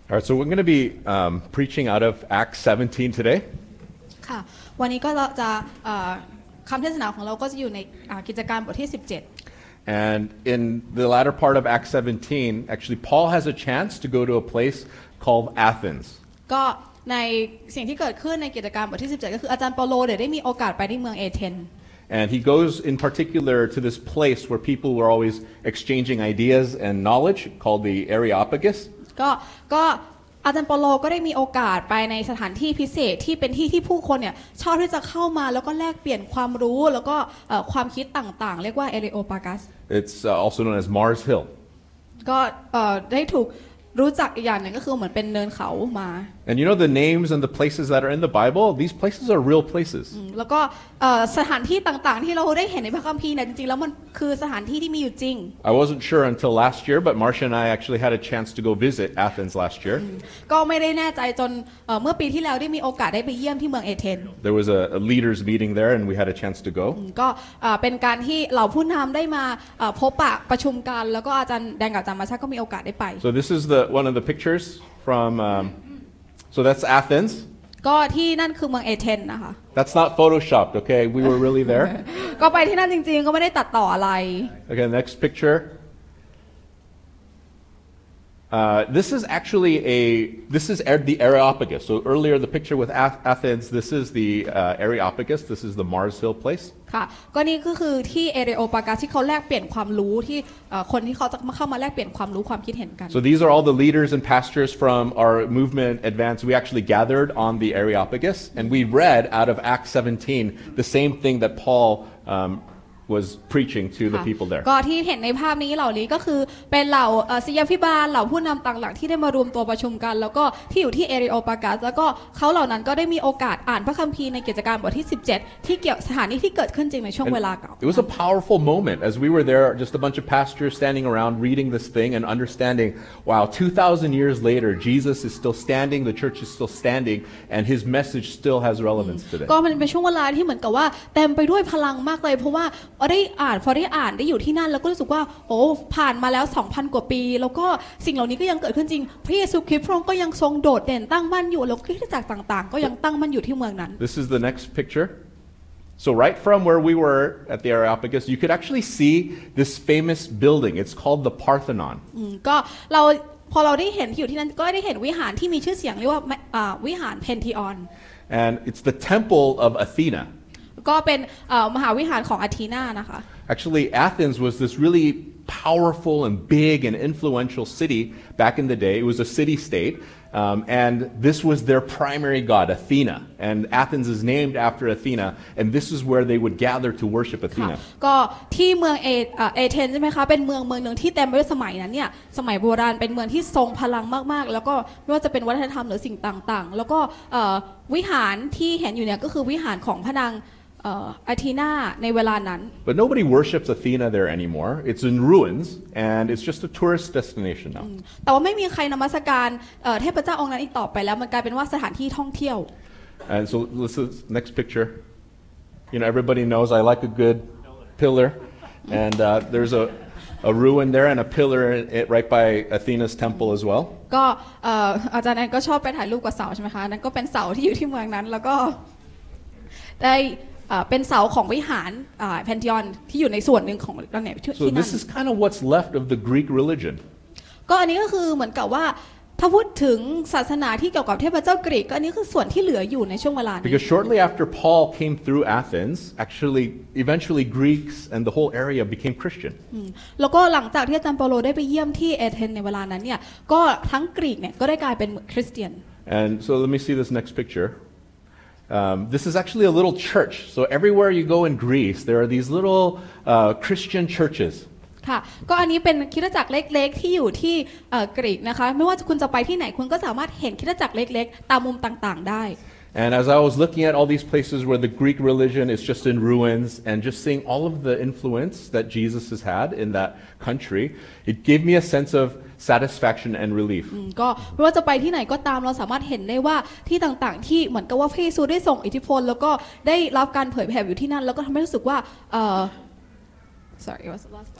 All right, so we're going to be preaching out of Acts 17 today. ค่ะวันนี้ก็จะคำเทศนาของเราก็จะอยู่ในกิจการบทที่17 And in the latter part of Acts 17, actually Paul has a chance to go to a place called Athens. ก็ในสิ่งที่เกิดขึ้นในกิจการบทที่17ก็คืออาจารย์เปาโลได้มีโอกาสไปที่เมืองเอเธน And he goes in particular to this place where people were always exchanging ideas and knowledge called the Areopagus. ก็อาจารย์เปาโลก็ได้มีโอกาสไปในสถานที่พิเศษที่เป็นที่ที่ผู้คนเนี่ยชอบที่จะเข้ามาแล้วก็แลกเปลี่ยนความรู้แล้วก็ความคิดต่างๆเรียกว่า Areopagus. It's also known as Mars Hill. ก็ได้ถูกรู้จักอีกอย่างหนึ่งก็คือเหมือนเป็นเนินเขามา And you know the names and the places that are in the Bible? These places are real places. แล้วก็สถานที่ต่างๆที่เราได้เห็นในพระคัมภีร์เนี่ยจริงๆแล้วมันคือสถานที่ที่มีอยู่จริง I wasn't sure until last year, but Marcia and I actually had a chance to go visit Athens last year. ก็ไม่ได้แน่ใจจนเมื่อปีที่แล้วได้มีโอกาสได้ไปเยี่ยมที่เมืองเอเธน There was a leaders meeting there, and we had a chance to go. ก็เป็นการที่เหล่าผู้นำได้มาพบปะประชุมกันแล้วก็อาจารย์แดงกับอาจารย์มาชาก็มีโอกาสได้ไป So this is one of the pictures from. So that's Athens. ก็ที่นั่นคือเมืองเอเธนนะคะ That's not photoshopped, okay? We were really there. ก็ไปที่นั่นจริงๆก็ไม่ได้ตัดต่ออะไร Okay, next picture. This is actually the Areopagus. So earlier the picture with Athens, this is the Areopagus. This is the Mars Hill place. ค่ะก็นี่ก็คือที่เอเรโอปากัสที่เขาแลกเปลี่ยนความรู้ที่คนที่เขาจะเข้ามาแลกเปลี่ยนความรู้ความคิดเห็นกัน So these are all the leaders and pastors from our movement Advance. We actually gathered on the Areopagus, and we read out of Acts 17 the same thing that Paul was preaching to the people there. ก็ที่เห็นในภาพนี้เหล่านี้ก็คือเป็นเหล่าศิษยาภิบาลเหล่าผู้นำต่างหลักที่ได้มารวมตัวประชุมกันแล้วก็ที่อยู่ที่เอริโอปากัสแล้วก็เขาเหล่านั้นก็ได้มีโอกาสอ่านพระคัมภีร์ในกิจการบทที่17ที่เกี่ยวสถานที่ที่เกิดขึ้นจริงในช่วงเวลาเก่า It was a powerful moment as we were there, just a bunch of pastors standing around reading this thing and understanding, wow, 2,000 years later, Jesus is still standing, the church is still standing, and his message still has relevance today. ก็มันเป็นช่วงเวลาที่เหมือนกับว่าเต็มไปด้วยพลังมากเลยเพราะว่าพอได้อ่านได้อยู่ที่นั่นแล้วก็รู้สึกว่าโอ้ผ่านมาแล้ว 2,000 กว่าปีแล้วก็สิ่งเหล่านี้ก็ยังเกิดขึ้นจริงพระเยซูคริสต์พระองค์ก็ยังทรงโดดเด่นตั้งมั่นอยู่แล้วคริสตจักรต่างๆก็ยังตั้งมั่นอยู่ที่เมืองนั้น This is the next picture. So right from where we were at the Areopagus, you could actually see this famous building. It's called the Parthenon. ก็พอเราได้เห็นที่อยู่ที่นั่นก็ได้เห็นวิหารที่มีชื่อเสียงเรียกว่าวิหารเพนทีออน And it's the temple of Athena. ก็เป็นมหาวิหารของอาธีนานะคะ Actually, Athens was this really powerful and big and influential city back in the day. It was a city-state, and this was their primary god, Athena. And Athens is named after Athena, and this is where they would gather to worship Athena. ก็ที่เมืองเอเธนใช่ไหมคะเป็นเมืองหนึ่งที่เต็มไปด้วยสมัยนั้นเนี่ยสมัยโบราณเป็นเมืองที่ทรงพลังมากๆแล้วก็ไม่ว่าจะเป็นวัฒนธรรมหรือสิ่งต่างๆแล้วก็วิหารที่เห็นอยู่เนี่ยก็คือวิหารของพระนางอาธีนาในเวลานั้น But nobody worships Athena there anymore. It's in ruins, and it's just a tourist destination now. แต่ว่าไม่มีใครนมัสการเทพเจ้าองค์นั้นอีกต่อไปแล้วมันกลายเป็นว่าสถานที่ท่องเที่ยว And so this is next picture. You know, everybody knows I like a good pillar, and there's a ruin there and a pillar right by Athena's temple as well. ก็อาจารย์แอนก็ชอบไปถ่ายรูปกับเสาใช่ไหมคะนั่นก็เป็นเสาที่อยู่ที่เมืองนั้นแล้วก็ได้เป็นเสาของวิหารแพนธีออนที่อยู่ในส่วนหนึ่งของเนี่ยที่นั่น So this is kind of what's left of the Greek religion. ก็อันนี้ก็คือเหมือนกับว่าถ้าพูดถึงศาสนาที่เกี่ยวกับเทพเจ้ากรีกก็อันนี้คือส่วนที่เหลืออยู่ในช่วงเวลานี้ Because shortly after Paul came through Athens, actually, eventually Greeks and the whole area became Christian. แล้วก็หลังจากที่อาจารย์เปาโลได้ไปเยี่ยมที่เอเธนในเวลานั้นเนี่ยก็ทั้งกรีกเนี่ยก็ได้กลายเป็นคริสเตียน And so let me see this next picture. This is actually a little church. So everywhere you go in Greece, there are these little Christian churches. ค่ะก็อันนี้เป็นคริสตจักรเล็กๆที่อยู่ที่กรีกนะคะไม่ว่าคุณจะไปที่ไหนคุณก็สามารถเห็นคริสตจักรเล็กๆตามมุมต่างๆได้ And as I was looking at all these places where the Greek religion is just in ruins and just seeing all of the influence that Jesus has had in that country, it gave me a sense of satisfaction and relief. ก็ไม่ว่าจะไปที่ไหนก็ตามเราสามารถเห็นได้ว่าที่ต่างๆที่เหมือนกับว่าพระเยซูได้ส่งอิทธิพลแล้วก็ได้รับการเผยแผ่อยู่ที่นั่นแล้วก็ทำให้รู้สึกว่าsorry what's the last part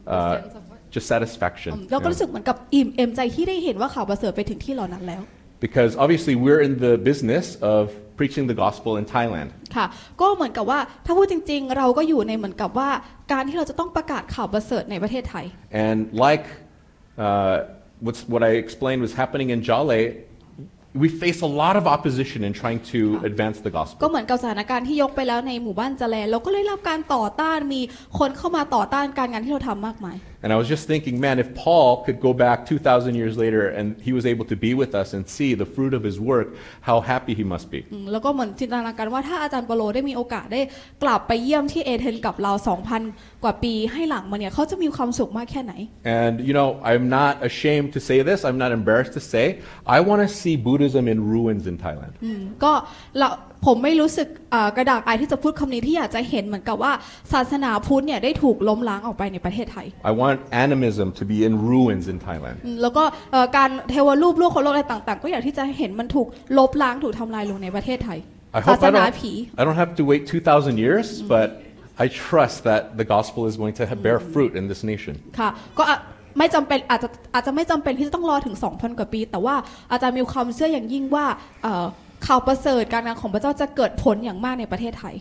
just satisfaction. เราก็รู้สึกเหมือนกับอิ่มเอมใจที่ได้เห็นว่าข่าวประเสริฐไปถึงที่เหล่านั้นแล้ว Because obviously we're in the business of preaching the gospel in Thailand. ค่ะก็เหมือนกับว่าถ้าพูดจริงๆเราก็อยู่ในเหมือนกับว่าการที่เราจะต้องประกาศข่าวประเสริฐในประเทศไทย And like what I explained was happening in Jale, we face a lot of opposition in trying to advance the ก็ gospel. เหมือนกับสถานการณ์ที่ยกไปแล้วในหมู่บ้านจาแลเราก็เลยรับการต่อต้านมีคนเข้ามาต่อต้านการงานที่เราทำมากมาย And I was just thinking, man, if Paul could go back 2,000 years later and he was able to be with us and see the fruit of his work, how happy he must be. แล้วก็เหมือนจินตนาการว่าถ้าอาจารย์เปโลได้มีโอกาสได้กลับไปเยี่ยมที่เอเธนกับเรา 2,000 กว่าปีให้หลังมาเนี่ยเขาจะมีความสุขมากแค่ไหน And you know, I'm not ashamed to say this, I'm not embarrassed to say, I want to see Buddhism in ruins in Thailand. ก็ผมไม่รู้สึกกระดากอายที่จะพูดคำนี้ที่อยากจะเห็นเหมือนกับว่าศาสนาพุทธเนี่ยได้ถูกล้มล้างออกไปในประเทศไทย I want animism to be in ruins in Thailand. แล้วก็การเทวรูปโลกคนโลกอะไรต่างๆก็อยากที่จะเห็นมันถูกลบล้างถูกทำลายลงในประเทศไทย I hope I don't have to wait 2,000 years, but I trust that the gospel is going to bear fruit in this nation. ค่ะก็ไม่จำเป็นอาจจะไม่จำเป็นที่จะต้องรอถึง 2,000 กว่าปีแต่ว่าอาจารย์มีความเชื่ออย่างยิ่งว่าข่าวประเสริฐการงานของพระเจ้าจะเกิดผลอย่างมากในประเทศไทย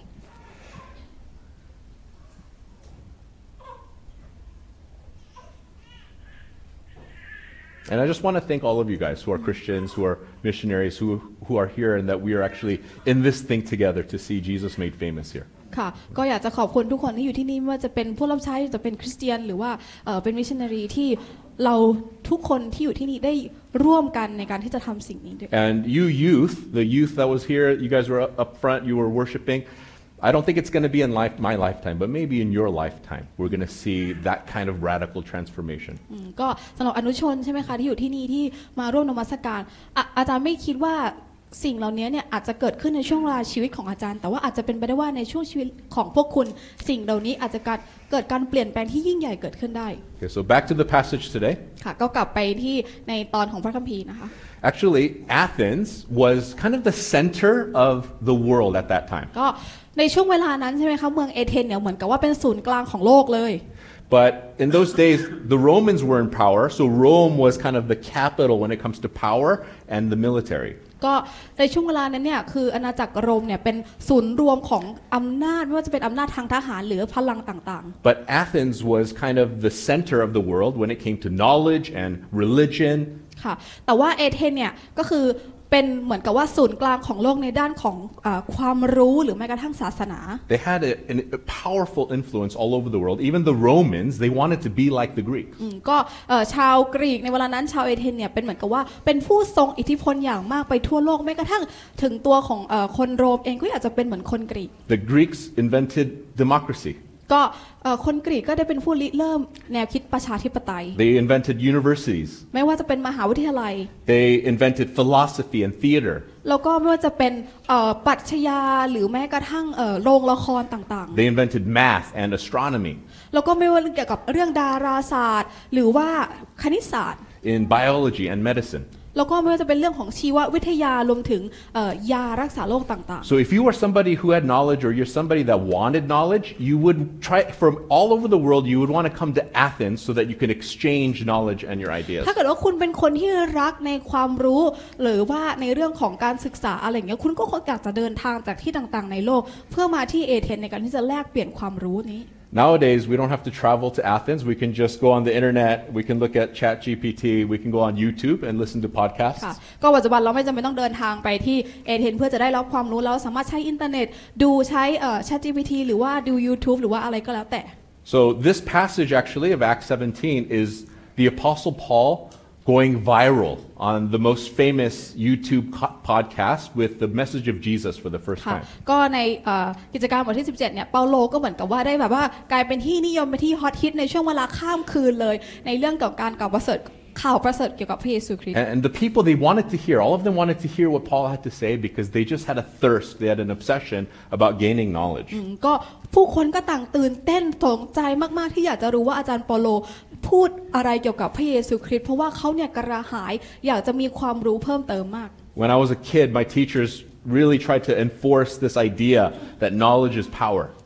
And I just want to thank all of you guys who are Christians, who are missionaries, who are here, and that we are actually in this thing together to see Jesus made famous here. ค่ะก็อยากจะขอบคุณทุกคนที่อยู่ที่นี่ไม่ว่าจะเป็นผู้รับใช้จะเป็นคริสเตียนหรือว่าเป็นมิชชันนารีที่เราทุกคนที่อยู่ที่นี่ได้ร่วมกันในการที่จะทำสิ่งนี้ด้วย And you youth, the youth that was here, you guys were up front, you were worshiping. I don't think it's going to be in my lifetime, but maybe in your lifetime, we're going to see that kind of radical transformation. ก็สำหรับอนุชนใช่ไหมคะที่อยู่ที่นี่ที่มาร่วมนมัสการอาจารย์ไม่คิดว่าสิ่งเหล่านี้เนี่ยอาจจะเกิดขึ้นในช่วงเวลาชีวิตของอาจารย์แต่ว่าอาจจะเป็นไปได้ว่าในช่วงชีวิตของพวกคุณสิ่งเหล่านี้อาจจะเกิดการเปลี่ยนแปลงที่ยิ่งใหญ่เกิดขึ้นได้ Okay, so back to the passage today. ค่ะก็กลับไปที่ในตอนของพระคัมภีร์นะคะ Actually, Athens was kind of the center of the world at that time. ก็ในช่วงเวลานั้นใช่ไหมคะเมืองเอเธนเนี่ยเหมือนกับว่าเป็นศูนย์กลางของโลกเลย But in those days, the Romans were in power, so Rome was kind of the capital when it comes to power and the military. ก็ในช่วงเวลานั้นเนี่ยคืออาณาจักรโรมเนี่ยเป็นศูนย์รวมของอำนาจไม่ว่าจะเป็นอำนาจทางทหารหรือพลังต่างๆ But Athens was kind of the center of the world when it came to knowledge and religion. ค่ะแต่ว่าเอเธนเนี่ยก็คือเป็นเหมือนกับว่าศูนย์กลางของโลกในด้านของความรู้หรือแม้กระทั่งศาสนา They had a powerful influence all over the world. Even the Romans, they wanted to be like the Greeks. ก็ชาวกรีกในเวลานั้นชาวเอเธนเนี่ยเป็นเหมือนกับว่าเป็นผู้ทรงอิทธิพลอย่างมากไปทั่วโลกแม้กระทั่งถึงตัวของคนโรมเองก็อยากจะเป็นเหมือนคนกรีก The Greeks invented democracy. ก็คนกรีกก็ได้เป็นผู้ริเริ่มแนวคิดประชาธิปไตย They invented universities. ไม่ว่าจะเป็นมหาวิทยาลัย They invented philosophy and theater. แล้วก็ไม่ว่าจะเป็นปรัชญาหรือแม้กระทั่งโรงละครต่างๆ They invented math and astronomy. แล้วก็ไม่ว่าเกี่ยวกับเรื่องดาราศาสตร์หรือว่าคณิตศาสตร์ In biology and medicine. แล้วก็ไม่ว่าจะเป็นเรื่องของชีววิทยารวมถึงยารักษาโรคต่าง So if you were somebody who had knowledge or you're somebody that wanted knowledge, you would try from all over the world, you would want to come to Athens so that you can exchange knowledge and your ideas. ๆถ้าเกิดว่าคุณเป็นคนที่รักในความรู้หรือว่าในเรื่องของการศึกษาอะไรอย่างเงี้ยคุณก็คงอยากจะเดินทางจากที่ต่างๆในโลกเพื่อมาที่เอเธนในการที่จะแลกเปลี่ยนความรู้นี้ Nowadays, we don't have to travel to Athens. We can just go on the internet. We can look at ChatGPT. We can go on YouTube and listen to podcasts. ก็ปัจจุบันเราไม่จำเป็นต้องเดินทางไปที่เอเธนเพื่อจะได้รับความรู้เราสามารถใช้อินเทอร์เน็ตดูใช้ ChatGPT หรือว่าดู YouTube หรือว่าอะไรก็แล้วแต่ So this passage actually of Acts 17 is the Apostle Paul going viral on the most famous YouTube podcast with the message of Jesus for the first time. ก็ในกิจการบทที่17เนี่ยเปาโลก็เหมือนกับว่าได้แบบว่ากลายเป็นที่นิยมเป็นที่ฮอตฮิตในช่วงเวลาข้ามคืนเลยในเรื่องของการข่าวประเสริฐเกี่ยวกับพระเยซูคริสต์ And the people they wanted to hear, all of them wanted to hear what Paul had to say because they just had a thirst, they had an obsession about gaining knowledge. ก็ผู้คนก็ต่างตื่นเต้นสนใจมากๆที่อยากจะรู้ว่าอาจารย์เปาโลพูดอะไรเกี่ยวกับพระเยซูคริสต์เพราะว่าเขาเนี่ยกระหายอยากจะมีความรู้เพิ่มเติมมาก When I was a kid, my teachers really tried to enforce this idea that knowledge is power.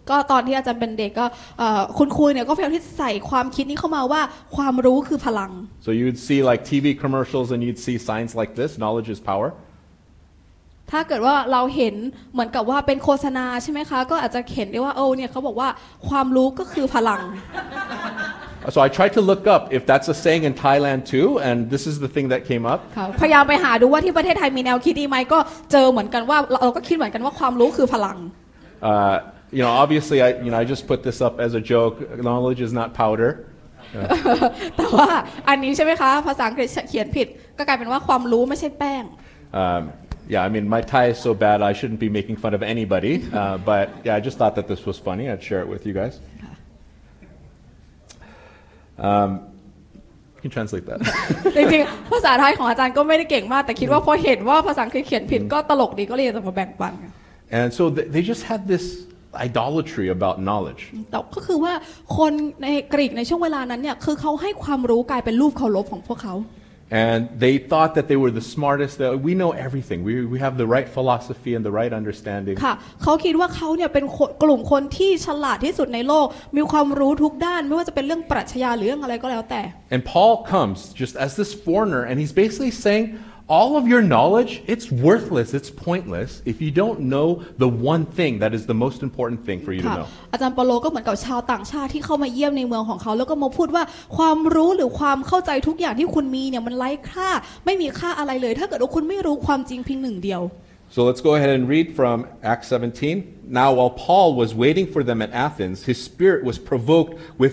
ก็ตอนที่อาจารย์เป็นเด็กก็คุณครูเนี่ยก็พยายามที่จะใส่ความคิดนี้เข้ามาว่าความรู้คือพลัง So you'd see like TV commercials and you'd see signs like this, knowledge is power. ถ้าเกิดว่าเราเห็นเหมือนกับว่าเป็นโฆษณาใช่ไหมคะก็อาจจะเห็นได้ว่าเนี่ยเขาบอกว่าความรู้ก็คือพลัง So I tried to look up if that's a saying in Thailand too, and this is the thing that came up. พยายามไปหาดูว่าที่ประเทศไทยมีแนวคิดนี้ไหมก็เจอเหมือนกันว่าเราก็คิดเหมือนกันว่าความรู้คือพลัง Obviously, I just put this up as a joke. Knowledge is not powder. แต่ว่าอันนี้ใช่ไหมคะภาษาอังกฤษเขียนผิดก็กลายเป็นว่าความรู้ไม่ใช่แป้ง Yeah, I mean, my Thai is so bad, I shouldn't be making fun of anybody. But yeah, I just thought that this was funny. I'd share it with you guys. You can translate that. จริงๆภาษาไทยของอาจารย์ก็ไม่ได้เก่งมากแต่คิดว่าพอเห็นว่าภาษาอังกฤษเขียนผิดก็ตลกดีก็เลยจะมาแบ่งปัน And so they just had this idolatry about knowledge. แต่ก็คือว่าคนในกรีกในช่วงเวลานั้นเนี่ยคือเขาให้ความรู้กลายเป็นรูปเคารพของพวกเขา And they thought that they were the smartest, that we know everything. We have the right philosophy and the right understanding. ค่ะเขาคิดว่าเขาเนี่ยเป็นกลุ่มคนที่ฉลาดที่สุดในโลกมีความรู้ทุกด้านไม่ว่าจะเป็นเรื่องปรัชญาหรือเรื่องอะไรก็แล้วแต่ And Paul comes just as this foreigner and he's basically saying all of your knowledge, it's worthless, it's pointless if you don't know the one thing that is the most important thing for you to know. อาจารย์เปาโลก็เหมือนกับชาวต่างชาติที่เข้ามาเยี่ยมในเมืองของเขาแล้วก็มาพูดว่าความรู้หรือความเข้าใจทุกอย่างที่คุณมีเนี่ยมันไร้ค่าไม่มีค่าอะไรเลยถ้าเกิดว่าคุณไม่รู้ความจริงเพียงหนึ่งเดียว So let's go ahead and read from Acts 17. Now while Paul was waiting for them at Athens, his spirit was provoked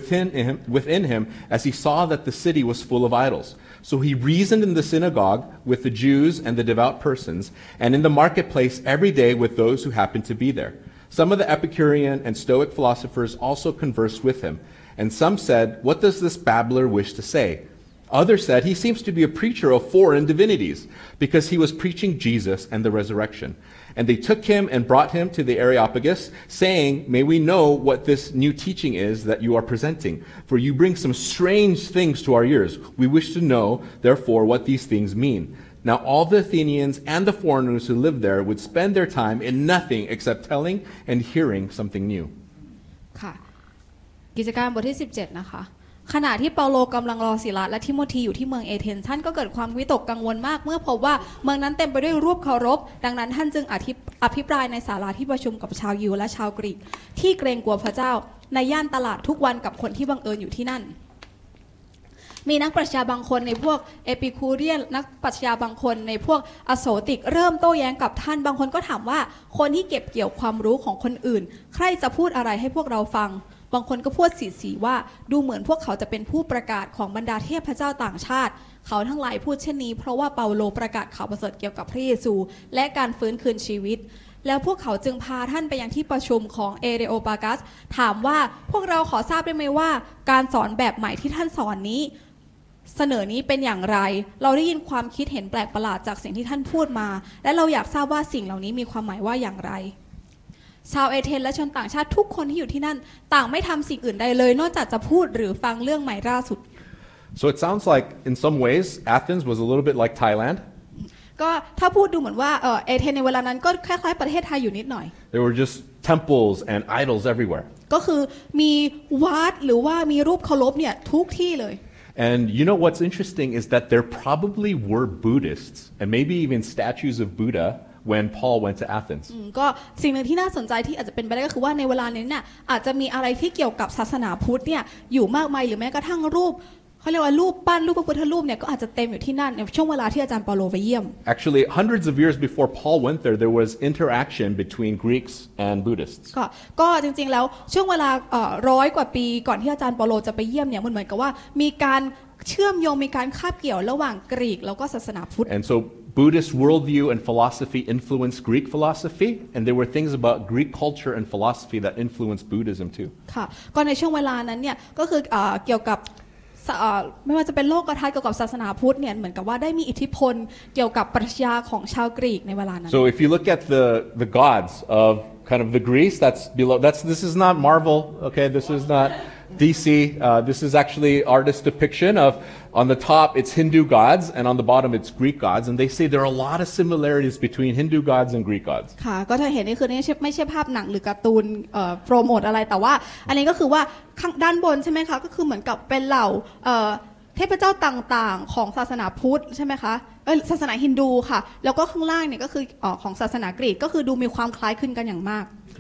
within him as he saw that the city was full of idols. So he reasoned in the synagogue with the Jews and the devout persons, and in the marketplace every day with those who happened to be there. Some of the Epicurean and Stoic philosophers also conversed with him, and some said, "What does this babbler wish to say?" Others said, "He seems to be a preacher of foreign divinities, because he was preaching Jesus and the resurrection." And they took him and brought him to the Areopagus, saying, "May we know what this new teaching is that you are presenting? For you bring some strange things to our ears. We wish to know, therefore, what these things mean." Now all the Athenians and the foreigners who lived there would spend their time in nothing except telling and hearing something new. ค่ะกิจการบทที่17นะคะขณะที่เปาโลกำลังรอศิลาและทิโมธีอยู่ที่เมืองเอเธนส์ท่านก็เกิดความวิตกกังวลมากเมื่อพบว่าเมืองนั้นเต็มไปด้วยรูปเคารพดังนั้นท่านจึงอภิปรายในศาลาที่ประชุมกับชาวยิวและชาวกรีกที่เกรงกลัวพระเจ้าในย่านตลาดทุกวันกับคนที่บังเอิญอยู่ที่นั่นมีนักปรัชญาบางคนในพวกเอปิคูเรียนนักปรัชญาบางคนในพวกอโศติกเริ่มโต้แย้งกับท่านบางคนก็ถามว่าคนที่เก็บเกี่ยวความรู้ของคนอื่นใครจะพูดอะไรให้พวกเราฟังบางคนก็พูดสีว่าดูเหมือนพวกเขาจะเป็นผู้ประกาศของบรรดาเทพเจ้าต่างชาติเขาทั้งหลายพูดเช่นนี้เพราะว่าเปาโลประกาศข่าวประเสริฐเกี่ยวกับพระเยซูและการฟื้นคืนชีวิตแล้วพวกเขาจึงพาท่านไปยังที่ประชุมของเอเรโอปากัสถามว่าพวกเราขอทราบได้ไหมว่าการสอนแบบใหม่ที่ท่านสอนนี้เสนอนี้เป็นอย่างไรเราได้ยินความคิดเห็นแปลกประหลาดจากสิ่งที่ท่านพูดมาและเราอยากทราบว่าสิ่งเหล่านี้มีความหมายว่าอย่างไรชาวเอเธนและชนต่างชาติทุกคนที่อยู่ที่นั่นต่างไม่ทำสิ่งอื่นใดเลยนอกจากจะพูดหรือฟังเรื่องใหม่ล่าสุด So it sounds like in some ways Athens was a little bit like Thailand. ก็ถ้าพูดดูเหมือนว่าเอเธนในเวลานั้นก็คล้ายๆประเทศไทยอยู่นิดหน่อย There were just temples and idols everywhere. ก็คือมีวัดหรือว่ามีรูปเคารพเนี่ยทุกที่เลย And you know what's interesting is that there probably were Buddhists and maybe even statues of Buddha when Paul went to Athens. ก็สิ่งหนึ่งที่น่าสนใจที่อาจจะเป็นไปได้ก็คือว่าในเวลานี้เนี่ยอาจจะมีอะไรที่เกี่ยวกับศาสนาพุทธเนี่ยอยู่มากมายหรือแม้กระทั่งรูปเขาเรียกว่ารูปปั้นรูปพระพุทธรูปเนี่ยก็อาจจะเต็มอยู่ที่นั่นในช่วงเวลาที่อาจารย์เปาโลไปเยี่ยม Actually, hundreds of years before Paul went there was interaction between Greeks and Buddhists. ก็จริงๆแล้วช่วงเวลา100 กว่าปีก่อนที่อาจารย์เปาโลจะไปเยี่ยมเนี่ยมันเหมือนกับว่ามีการเชื่อมโยงมีการคาบเกี่ยวระหว่างกรีกแล้วก็ศาสนาพุทธ And so Buddhist worldview and philosophy influenced Greek philosophy, and there were things about Greek culture and philosophy that influenced Buddhism too. ค่ะก็ในช่วงเวลานั้นเนี่ยก็คือเกี่ยวกับไม่ว่าจะเป็นโลกทัศน์เกี่ยวกับศาสนาพุทธเนี่ยเหมือนกับว่าได้มีอิทธิพลเกี่ยวกับปรัชญาของชาวกรีกในเวลานั้น So if you look at the gods of kind of the Greece, that's below. This is not Marvel, okay? This is not DC. This is actually artist's depiction of, on the top it's Hindu gods and on the bottom it's Greek gods, and they say there are a lot of similarities between Hindu gods and Greek gods. ค่ะก็ถ้าเห็นนี่คือไม่ใช่ภาพหนังหรือการ์ตูนโปรโมทอะไรแต่ว่าอันนี้ก็คือว่าข้างด้านบนใช่ไหมคะก็คือเหมือนกับเป็นเหล่าเทพเจ้าต่างๆของศาสนาพุทธใช่ไหมคะศาสนาฮินดูค่ะแล้วก็ข้างล่างเนี่ยก็คือของศาสนากรีกก็คือดูมีความคล้ายคลึงกันอย่างมาก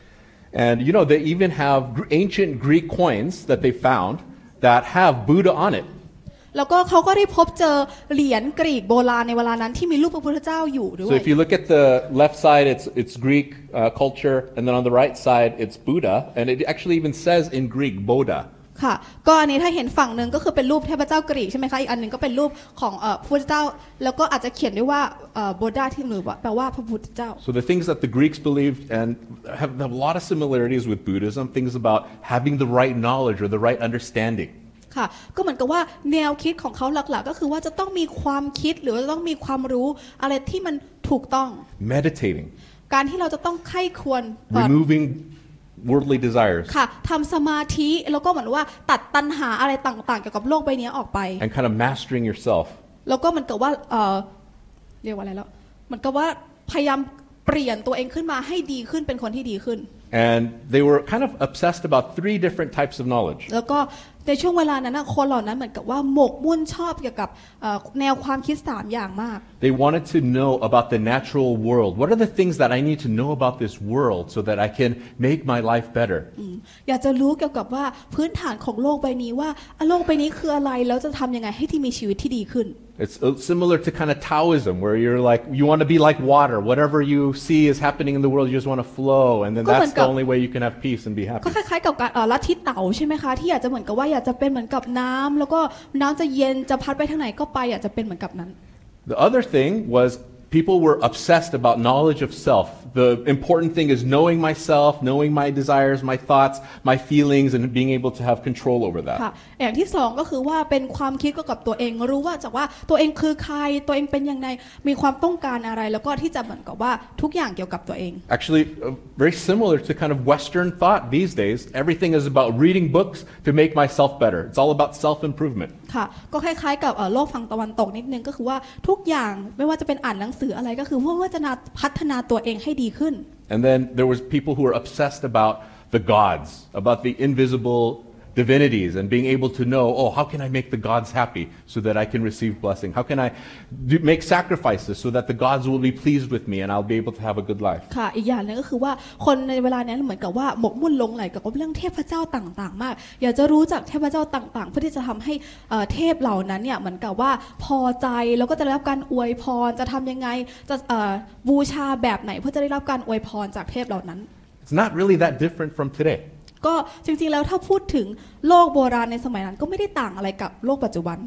And you know they even have ancient Greek coins that they found that have Buddha on it. แล้วก็เขาก็ได้พบเจอเหรียญกรีกโบราณในเวลานั้นที่มีรูปพระพุทธเจ้าอยู่ด้วย So if you look at the left side it's Greek culture, and then on the right side it's Buddha, and it actually even says in Greek Boda. ค่ะก็อันนี้ถ้าเห็นฝั่งหนึ่งก็คือเป็นรูปเทพเจ้ากรีกใช่ไหมคะอีกอันหนึ่งก็เป็นรูปของพระพุทธเจ้าแล้วก็อาจจะเขียนด้วยว่าโบดาที่หรือแปลว่าพระพุทธเจ้า So the things that the Greeks believed and have a lot of similarities with Buddhism, things about having the right knowledge or the right understanding. ค่ะก็เหมือนกับว่าแนวคิดของเขาหลักๆก็คือว่าจะต้องมีความคิดหรือว่าจะต้องมีความรู้อะไรที่มันถูกต้อง Meditating. การที่เราจะต้องไข้ควร Removing worldly desires. ค่ะทำสมาธิแล้วก็เหมือนว่าตัดตัณหาอะไรต่างๆเกี่ยวกับโลกใบนี้ออกไป And kind of mastering yourself. แล้วก็เหมือนกับว่าเรียกว่าอะไรแล้วเหมือนกับว่าพยายามเปลี่ยนตัวเองขึ้นมาให้ดีขึ้นเป็นคนที่ดีขึ้น And they were kind of obsessed about 3 different types of knowledge. แล้วก็ในช่วงเวลานั้นคนเหล่านั้นเหมือนกับว่าหมกมุ่นชอบเกี่ยวกับแนวความคิด3อย่างมาก They wanted to know about the natural world. What are the things that I need to know about this world so that I can make my life better? อยากจะรู้เกี่ยวกับว่าพื้นฐานของโลกใบนี้ว่าโลกใบนี้คืออะไรแล้วจะทำยังไงให้ที่มีชีวิตที่ดีขึ้น It's similar to kind of Taoism, where you're like, you want to be like water. Whatever you see is happening in the world, you just want to flow, and then that's the only way you can have peace and be happy. ก็คล้ายๆกับลัทธิเต๋าใช่ไหมคะที่อยากจะเหมือนกับว่าอยากจะเป็นเหมือนกับน้ำแล้วก็น้ำจะเย็นจะพัดไปทางไหนก็ไปอยากจะเป็นเหมือนกับนั้น The other thing was people were obsessed about knowledge of self. The important thing is knowing myself, knowing my desires, my thoughts, my feelings, and being able to have control over that. ค่ะอย่างที่2ก็คือว่าเป็นความคิดเกี่ยวกับตัวเองรู้ว่าจากว่าตัวเองคือใครตัวเองเป็นยังไงมีความต้องการอะไรแล้วก็ที่จะเหมือนกับว่าทุกอย่างเกี่ยวกับตัวเอง Actually, very similar to kind of Western thought these days. Everything is about reading books to make myself better. It's all about self-improvement. ค่ะก็คล้ายๆกับโลกฝั่งตะวันตกนิดนึงก็คือว่าทุกอย่างไม่ว่าจะเป็นอ่านหนังสืออะไรก็คือว่าจะพัฒนาตัวเองให้ดีขึ้น And then there was people who were obsessed about the gods, about the invisible divinities, and being able to know, oh, how can I make the gods happy so that I can receive blessing? How can I make sacrifices so that the gods will be pleased with me and I'll be able to have a good life? ค่ะอีกอย่างนึงก็คือว่าคนในเวลานั้นเหมือนกับว่าหมกมุ่นหลงไหลกับเรื่องเทพเจ้าต่างๆมากอยากจะรู้จักเทพเจ้าต่างๆเพื่อที่จะทำให้เทพเหล่านั้นเนี่ยเหมือนกับว่าพอใจแล้วก็จะได้รับการอวยพรจะทำยังไงจะบูชาแบบไหนเพื่อจะได้รับการอวยพรจากเทพเหล่านั้น It's not really that different from today. ก็จริงๆแล้วถ้าพูดถึงโลกโบราณในสมัยนั้นก็ไม่ได้ต่างอะไรกับโลกปัจจุบัน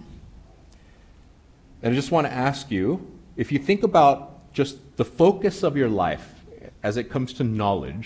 And I just want to ask you, if you think about just the focus of your life as it comes to knowledge,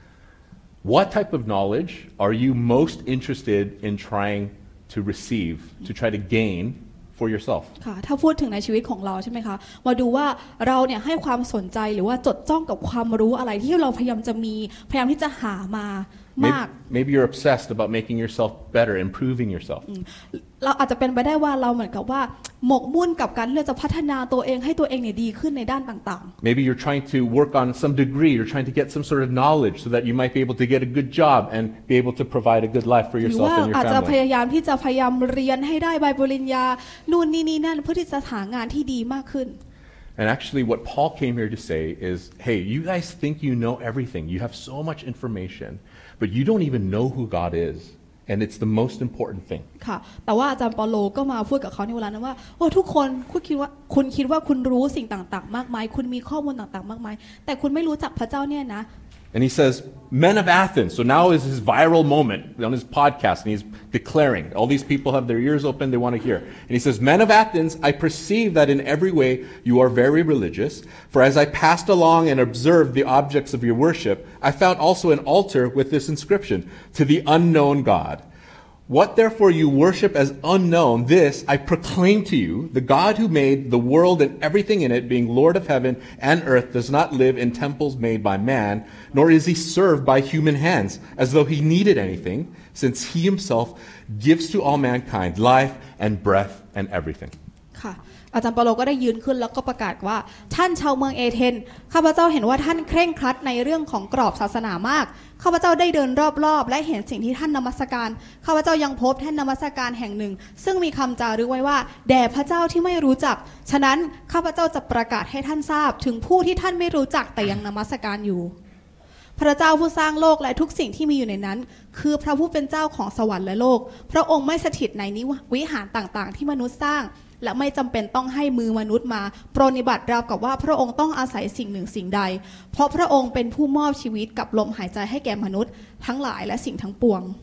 what type of knowledge are you most interested in trying to receive, to try to gain for yourself? ค่ะถ้าพูดถึงในชีวิตของเราใช่ไหมคะมาดูว่าเราเนี่ยให้ความสนใจหรือว่าจดจ้องกับความรู้อะไรที่เราพยายามที่จะหามามาก Maybe you're obsessed about making yourself better, improving yourself. เราอาจจะเป็นไปได้ว่าเราเหมือนกับว่าหมกมุ่นกับการที่เราจะพัฒนาตัวเองให้ตัวเองเนี่ยดีขึ้นในด้านต่างๆ Maybe you're trying to work on some degree, you're trying to get some sort of knowledge so that you might be able to get a good job and be able to provide a good life for หรือ yourself ว่า and your อาจจะพ family. ยายามเรียนให้ได้ใบปริญญานู่นนี่นั่นเพื่อที่จะหางานที่ดีมากขึ้น And actually what Paul came here to say is, hey, you guys think you know everything. You have so much information, but you don't even know who God is. And it's the most important thing. ค่ะแต่ว่าอาจารย์เปาโลก็มาพูดกับเขาในเวลานั้นว่าโอ้ทุกคนคุณคิดว่าคุณรู้สิ่งต่างๆมากมายคุณมีข้อมูลต่างๆมากมายแต่คุณไม่รู้จักพระเจ้าเนี่ยนะ And he says, men of Athens. So now is his viral moment on his podcast, and he's declaring. All these people have their ears open, they want to hear. And he says, men of Athens, I perceive that in every way you are very religious. For as I passed along and observed the objects of your worship, I found also an altar with this inscription, to the unknown God. What therefore you worship as unknown, this I proclaim to you, the God who made the world and everything in it, being Lord of heaven and earth, does not live in temples made by man, nor is he served by human hands, as though he needed anything, since he himself gives to all mankind life and breath and everything. ค่ะอาจารย์เปาโลก็ได้ยืนขึ้นแล้วก็ประกาศว่าท่านชาวเมืองเอเธนข้าพเจ้าเห็นว่าท่านเคร่งครัดในเรื่องของกรอบศาสนามากข้าพเจ้าได้เดินรอบๆและเห็นสิ่งที่ท่านนมัสการข้าพเจ้ายังพบแท่นนมัสการแห่งหนึ่งซึ่งมีคำจารึกไว้ว่าแด่พระเจ้าที่ไม่รู้จักฉะนั้นข้าพเจ้าจะประกาศให้ท่านทราบถึงผู้ที่ท่านไม่รู้จักแต่ยังนมัสการอยู่พระเจ้าผู้สร้างโลกและทุกสิ่งที่มีอยู่ในนั้นคือพระผู้เป็นเจ้าของสวรรค์และโลกพระองค์ไม่สถิตในวิหารต่างๆที่มนุษย์สร้างและไม่จำเป็นต้องให้มือมนุษย์มาปรนนิบัติราวกับว่าพระองค์ต้องอาศัยสิ่งหนึ่งสิ่งใดเพราะพระองค์เป็นผู้มอบชีวิตกับลมหายใจให้แก่มนุษย์ทั้งหลายและสิ่งทั้งปวง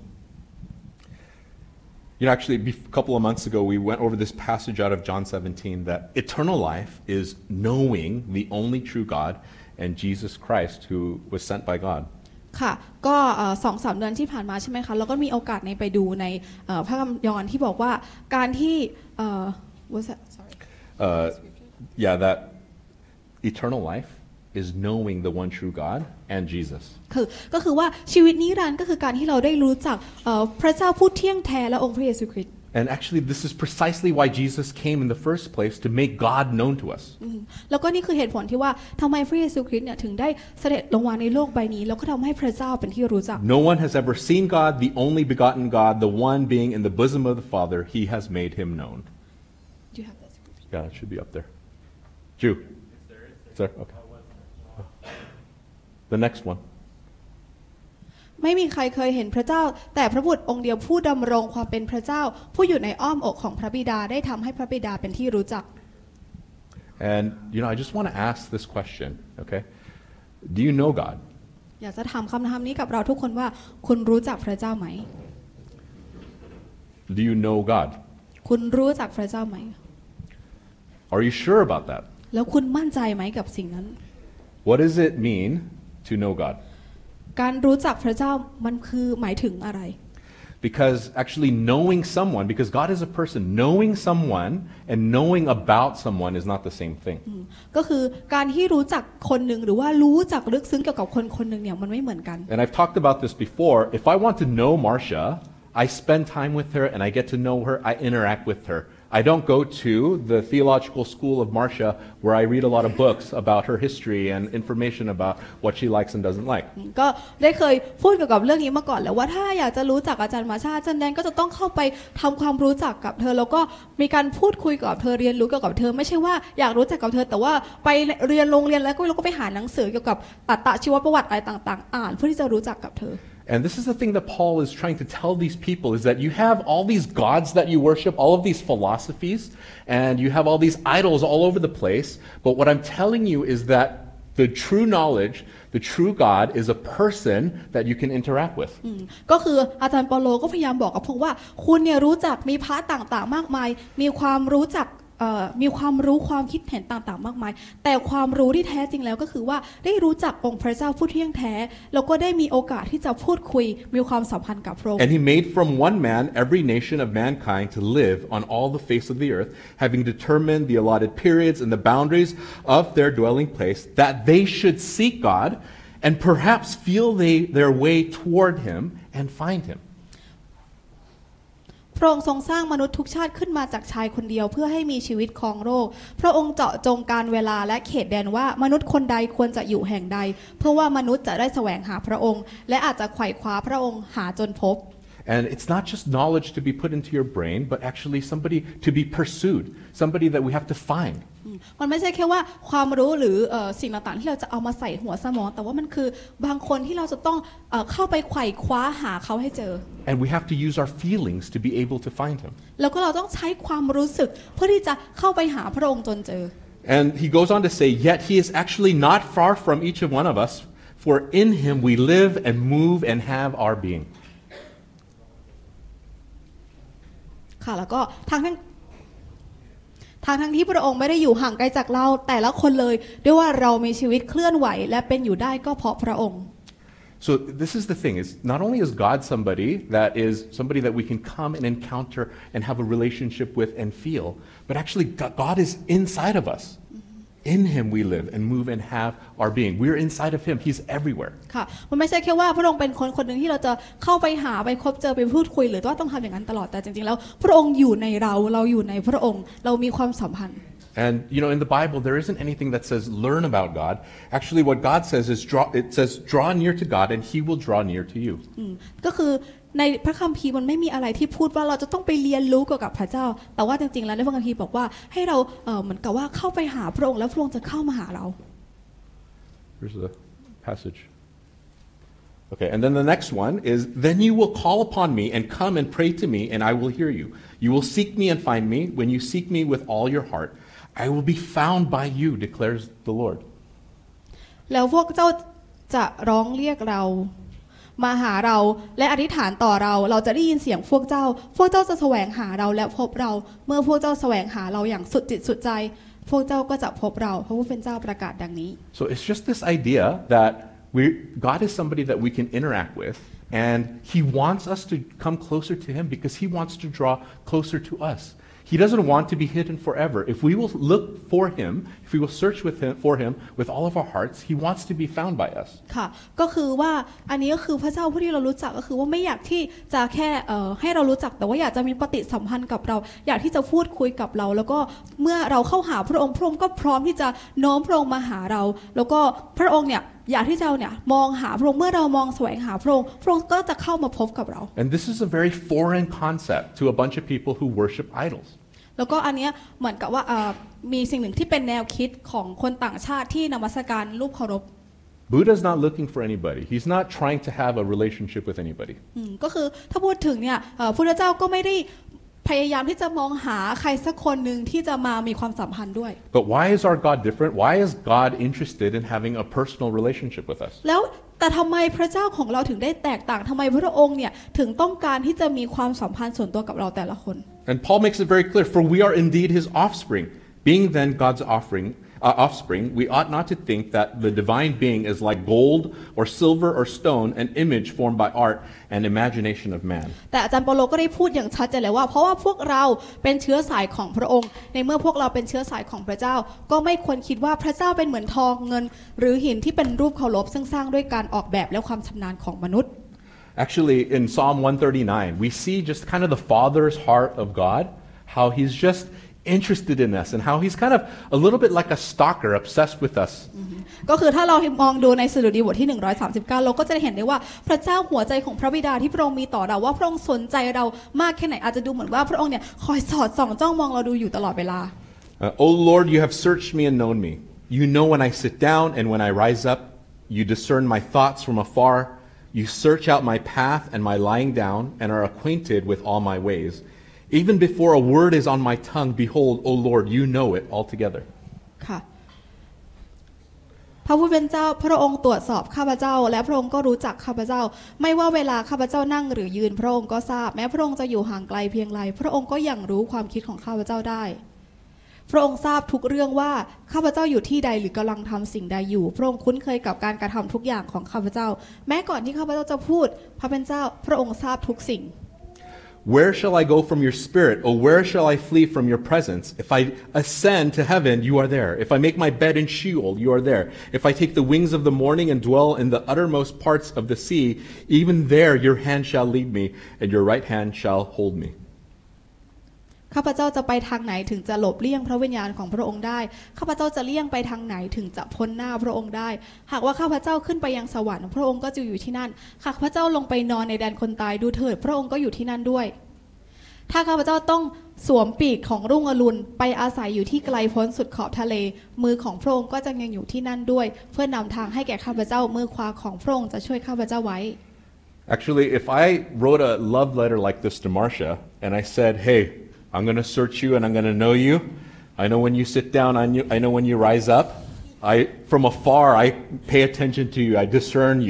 You know, actually, a couple of months ago, we went over this passage out of John 17 that eternal life is knowing the only true God and Jesus Christ who was sent by God. ค่ะก็2-3 เดือนที่ผ่านมาใช่ไหมคะแล้วก็มีโอกาสในไปดูในพระคัมภีร์ที่บอกว่าการที่what's that? Sorry. Yeah, that eternal life is knowing the one true God and Jesus. ก็คือว่าชีวิตนิรันดร์ก็คือการที่เราได้รู้จักพระเจ้าผู้เที่ยงแท้และองค์พระเยซูคริสต์ And actually, this is precisely why Jesus came in the first place, to make God known to us. แล้วก็นี่คือเหตุผลที่ว่าทำไมพระเยซูคริสต์เนี่ยถึงได้เสด็จลงมาในโลกใบนี้แล้วก็ทำให้พระเจ้าเป็นที่รู้จัก No one has ever seen God, the only begotten God, the one being in the bosom of the Father. He has made him known. Do you have that scripture? Yeah, it should be up there. Jew. Sir, okay. The next one. ไม่มีใครเคยเห็นพระเจ้าแต่พระบุตรองค์เดียวผู้ดำรงความเป็นพระเจ้าผู้อยู่ในอ้อมอกของพระบิดาได้ทำให้พระบิดาเป็นที่รู้จัก And you know, I just want to ask this question, okay? Do you know God? อยากจะถามคำถามนี้กับเราทุกคนว่าคุณรู้จักพระเจ้าไหม Do you know God? คุณรู้จักพระเจ้าไหม Are you sure about that? แล้วคุณมั่นใจไหมกับสิ่งนั้น What does it mean to know God? การรู้จักพระเจ้ามันคือหมายถึงอะไร Because actually knowing someone, because God is a person, knowing someone and knowing about someone is not the same thing. ก็คือการที่รู้จักคนหนึ่งหรือว่ารู้จักลึกซึ้งเกี่ยวกับคนคนหนึ่งเนี่ยมันไม่เหมือนกัน And I've talked about this before. If I want to know Marcia, I spend time with her and I get to know her, I interact with her. I don't go to the theological school of Marcia where I read a lot of books about her history and information about what she likes and doesn't like. ก็ได้เคยพูดเกี่ยวกับเรื่องนี้มาก่อนแล้วว่าถ้าอยากจะรู้จักอาจารย์มาชาอาจารย์แดนก็จะต้องเข้าไปทำความรู้จักกับเธอแล้วก็มีการพูดคุยกับเธอเรียนรู้เกี่ยวกับเธอไม่ใช่ว่าอยากรู้จักกับเธอแต่ว่าไปเรียนโรงเรียนแล้วก็เราก็ไปหาหนังสือเกี่ยวกับอัตชีวประวัติอะไรต่างๆอ่านเพื่อที่จะรู้จักกับเธอ And this is the thing that Paul is trying to tell these people, is that you have all these gods that you worship, all of these philosophies, and you have all these idols all over the place. But what I'm telling you is that the true knowledge, the true God is a person that you can interact with. ก็คืออาจารย์เปาโลก็พยายามบอกกับพวกว่าคุณเนี่ยรู้จักมีพระต่างๆมากมายมีความรู้จักมีความรู้ความคิดเห็นต่างๆมากมายแต่ความรู้ที่แท้จริงแล้วก็คือว่าได้รู้จักองค์พระเจ้าผู้เที่ยงแท้แล้วก็ได้มีโอกาสที่จะพูดคุยมีความสัมพันธ์กับพระองค์ And he made from one man every nation of mankind to live on all the face of the earth, having determined the allotted periods and the boundaries of their dwelling place, that they should seek God and perhaps feel their way toward him and find him. พระองค์ทรงสร้างมนุษย์ทุกชาติขึ้นมาจากชายคนเดียวเพื่อให้มีชีวิตครองโลกพระองค์เจาะจงการเวลาและเขตแดนว่ามนุษย์คนใดควรจะอยู่แห่งใดเพื่อว่ามนุษย์จะได้แสวงหาพระองค์และอาจจะไขว่คว้าพระองค์หาจนพบ And it's not just knowledge to be put into your brain, but actually somebody to be pursued, somebody that we have to find. มันไม่ใช่แค่ว่าความรู้หรือสิ่งต่างๆที่เราจะเอามาใส่หัวสมองแต่ว่ามันคือบางคนที่เราจะต้องเข้าไปไขว่คว้าหาเขาให้เจอ And we have to use our feelings to be able to find him. แล้วก็เราต้องใช้ความรู้สึกเพื่อที่จะเข้าไปหาพระองค์จนเจอ And he goes on to say, yet he is actually not far from each of one of us, for in him we live and move and have our being. ค่ะแล้วก็ทั้งที่พระองค์ไม่ได้อยู่ห่างไกลจากเราแต่ละคนเลยด้วยว่าเรามีชีวิตเคลื่อนไหวและเป็นอยู่ได้ก็เพราะพระองค์ So this is the thing, is not only is God somebody that we can come and encounter and have a relationship with and feel, but actually God is inside of us. In Him we live and move and have our being. We're inside of Him. He's everywhere. ค่ะมันไม่ใช่แค่ว่าพระองค์เป็นคนคนหนึ่งที่เราจะเข้าไปหาไปพบเจอไปพูดคุยหรือว่าต้องทำอย่างนั้นตลอดแต่จริงๆแล้วพระองค์อยู่ในเราอยู่ในพระองค์เรามีความสัมพันธ์ And in the Bible there isn't anything that says learn about God. Actually what God says is draw near to God and He will draw near to you. ก็คือในพระคัมภีร์มันไม่มีอะไรที่พูดว่าเราจะต้องไปเรียนรู้เกี่ยวกับพระเจ้าแต่ว่าจริงๆแล้วในพระคัมภีร์บอกว่าให้เราเหมือนกับว่าเข้าไปหาพระองค์แล้วพระองค์จะเข้ามาหาเรา Here's the passage. Okay, and then the next one is, then you will call upon me and come and pray to me and I will hear you. You will seek me and find me when you seek me with all your heart. I will be found by you, declares the Lord. แล้วพวกเจ้าจะร้องเรียกเรามาหาเราและอธิษฐานต่อเราจะได้ยินเสียงพวกเจ้าจะแสวงหาเราและพบเราเมื่อพวกเจ้าแสวงหาเราอย่างสุดจิตสุดใจพวกเจ้าก็จะพบเราพระผู้เป็นเจ้าประกาศดังนี้ So it's just this idea that God is somebody that we can interact with and He wants us to come closer to Him because He wants to draw closer to us. He doesn't want to be hidden forever. If we will look for Him, if we will search for Him with all of our hearts, He wants to be found by us. ค่ะก็คือว่าอันนี้ก็คือพระเจ้าผู้ที่เรารู้จักก็คือว่าไม่อยากที่จะแค่ให้เรารู้จักแต่ว่าอยากจะมีปฏิสัมพันธ์กับเราอยากที่จะพูดคุยกับเราแล้วก็เมื่อเราเข้าหาพระองค์ก็พร้อมที่จะโน้มพระองค์มาหาเราแล้วก็พระองค์เนี่ยอยากที่จะมองหาพระองค์เมื่อเรามองแสวงหาพระองค์ก็จะเข้ามาพบกับเรา And this is a very foreign concept to a bunch of people who worship idols. แล้วก็อันเนี้ยเหมือนกับว่ามีสิ่งหนึ่งที่เป็นแนวคิดของคนต่างชาติที่นมัสการรูปเคารพ Buddha's not looking for anybody. He's not trying to have a relationship with anybody. ก็คือถ้าพูดถึงเนี่ยพุทธเจ้าก็ไม่ได้พยายามที่จะมองหาใครสักคนหนึ่งที่จะมามีความสัมพันธ์ด้วย But why is our God different? Why is God interested in having a personal relationship with us? แล้วแต่ทำไมพระเจ้าของเราถึงได้แตกต่างทำไมพระองค์เนี่ยถึงต้องการที่จะมีความสัมพันธ์ส่วนตัวกับเราแต่ละคน And Paul makes it very clear, for we are indeed His offspring. Being then God's offspring, we ought not to think that the divine being is like gold or silver or stone, an image formed by art and imagination of man. แต่อาจารย์เปาโลก็ได้พูดอย่างชัดเจนเลยว่าเพราะว่าพวกเราเป็นเชื้อสายของพระองค์ในเมื่อพวกเราเป็นเชื้อสายของพระเจ้าก็ไม่ควรคิดว่าพระเจ้าเป็นเหมือนทองเงินหรือหินที่เป็นรูปเคารพซึ่งสร้างด้วยการออกแบบและความชำนาญของมนุษย์ Actually, in Psalm 139, we see just kind of the Father's heart of God, how He's just interested in us and how He's kind of a little bit like a stalker, obsessed with us. ก็คือถ้าเรามองดูในสดุดีบทที่139เราก็จะเห็นได้ว่าพระเจ้าหัวใจของพระบิดาที่พระองค์มีต่อเราว่าพระองค์สนใจเรามากแค่ไหนอาจจะดูเหมือนว่าพระองค์เนี่ยคอยสอดส่องจ้องมองเราดูอยู่ตลอดเวลา O Lord, you have searched me and known me. You know when I sit down and when I rise up. You discern my thoughts from afar. You search out my path and my lying down and are acquainted with all my ways. Even before a word is on my tongue, behold, O Lord, you know it altogether. ค่ะพระผู้เป็นเจ้าพระองค์ตรวจสอบข้าพเจ้าและพระองค์ก็รู้จักข้าพเจ้าไม่ว่าเวลาข้าพเจ้านั่งหรือยืนพระองค์ก็ทราบแม้พระองค์จะอยู่ห่างไกลเพียงไรพระองค์ก็ยังรู้ความคิดของข้าพเจ้าได้พระองค์ทราบทุกเรื่องว่าข้าพเจ้าอยู่ที่ใดหรือกำลังทำสิ่งใดอยู่พระองค์คุ้นเคยกับการกระทำทุกอย่างของข้าพเจ้าแม้ก่อนที่ข้าพเจ้าจะพูดพระเป็นเจ้าพระองค์ทราบทุกสิ่ง Where shall I go from your spirit? Or where shall I flee from your presence? If I ascend to heaven, you are there. If I make my bed in Sheol, you are there. If I take the wings of the morning and dwell in the uttermost parts of the sea, even there your hand shall lead me, and your right hand shall hold me. ข้าพเจ้าจะไปทางไหนถึงจะหลบเลี่ยงพระวิญญาณของพระองค์ได้ข้าพเจ้าจะเลี่ยงไปทางไหนถึงจะพ้นหน้าพระองค์ได้หากว่าข้าพเจ้าขึ้นไปยังสวรรค์พระองค์ก็จะอยู่ที่นั่นหากพระเจ้าลงไปนอนในแดนคนตายดูเถิดพระองค์ก็อยู่ที่นั่นด้วยถ้าข้าพเจ้าต้องสวมปีกของรุ่งอรุณไปอาศัยอยู่ที่ไกลพ้นสุดขอบทะเลมือของพระองค์ก็จะยังอยู่ที่นั่นด้วยเพื่อนำทางให้แก่ข้าพเจ้ามือขวาของพระองค์จะช่วยข้าพเจ้าไว้ Actually, if I wrote a love letter like this to Marcia and I said, "Hey, I'm going to search you and I'm going to know you. I know when you sit down, I know when you rise up. From afar, I pay attention to you. I discern you.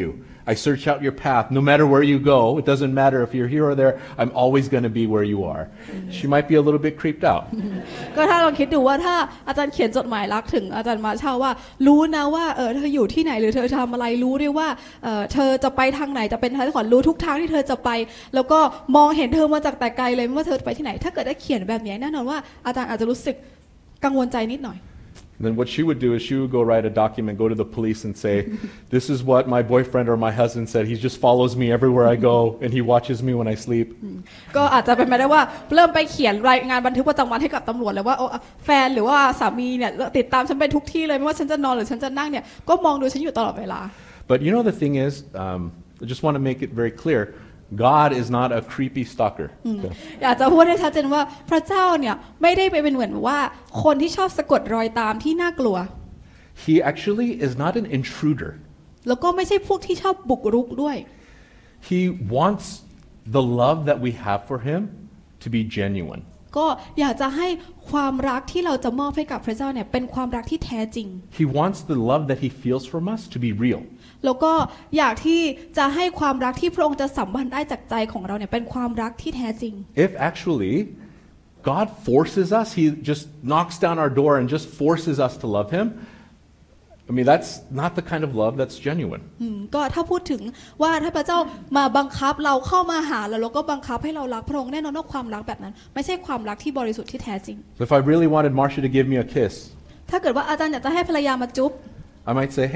I search out your path. No matter where you go, it doesn't matter if you're here or there, I'm always going to be where you are. She might be a little bit creeped out. ก็ถ้าเราคิดดูว่าถ้าอาจารย์เขียนจดหมายรักถึงอาจารย์มาเช่าว่ารู้นะว่าเธออยู่ที่ไหนหรือเธอทำอะไรรู้ด้วยว่าเธอจะไปทางไหนจะเป็นทางขวัญรู้ทุกทางที่เธอจะไปแล้วก็มองเห็นเธอมาจากแต่ไกลเลยไม่ว่าเธอไปที่ไหนถ้าเกิดได้เขียนแบบนี้แน่นอนว่าอาจารย์อาจจะรู้สึกกังวลใจนิดหน่อย Then what she would do is she would go write a document, go to the police and say, this is what my boyfriend or my husband said. He just follows me everywhere I go and he watches me when I sleep. ก็อาจจะเป็นไปได้ว่าเริ่มไปเขียนรายงานบันทึกประจำวันให้กับตำรวจเลยว่าแฟนหรือว่าสามีเนี่ยติดตามฉันไปทุกที่เลยไม่ว่าฉันจะนอนหรือฉันจะนั่งเนี่ยก็มองดูฉันอยู่ตลอดเวลา But you know the thing is, I just want to make it very clear.God is not a creepy stalker. อยากจะพูดให้ชัดเจนว่าพระเจ้าเนี่ยไม่ได้เป็นเหมือนว่าคนที่ชอบสะกดรอยตามที่น่ากลัว He actually is not an intruder. แล้วก็ไม่ใช่พวกที่ชอบบุกรุกด้วย He wants the love that we have for him to be genuine. ก็อยากจะให้ความรักที่เราจะมอบให้กับพระเจ้าเนี่ยเป็นความรักที่แท้จริง He wants the love that he feels from us to be real. แล้วก็อยากที่จะให้ความรักที่พระองค์จะสัมพันธ์ได้จากใจของเราเนี่ยเป็นความรักที่แท้จริง If actually God forces us, he just knocks down our door and just forces us to love him, I mean that's not the kind of love that's genuine. ก็ถ้าพูดถึงว่าถ้าพระเจ้ามาบังคับเราเข้ามาหาเราแล้วก็บังคับให้เรารักพระองค์แน่นอนว่าความรักแบบนั้นไม่ใช่ความรักที่บริสุทธิ์ที่แท้จริง So if I really wanted Marcia to give me a kiss, ถ้าเกิดว่าอาจารย์อยากจะให้ภรรยามาจุ๊บ I might say,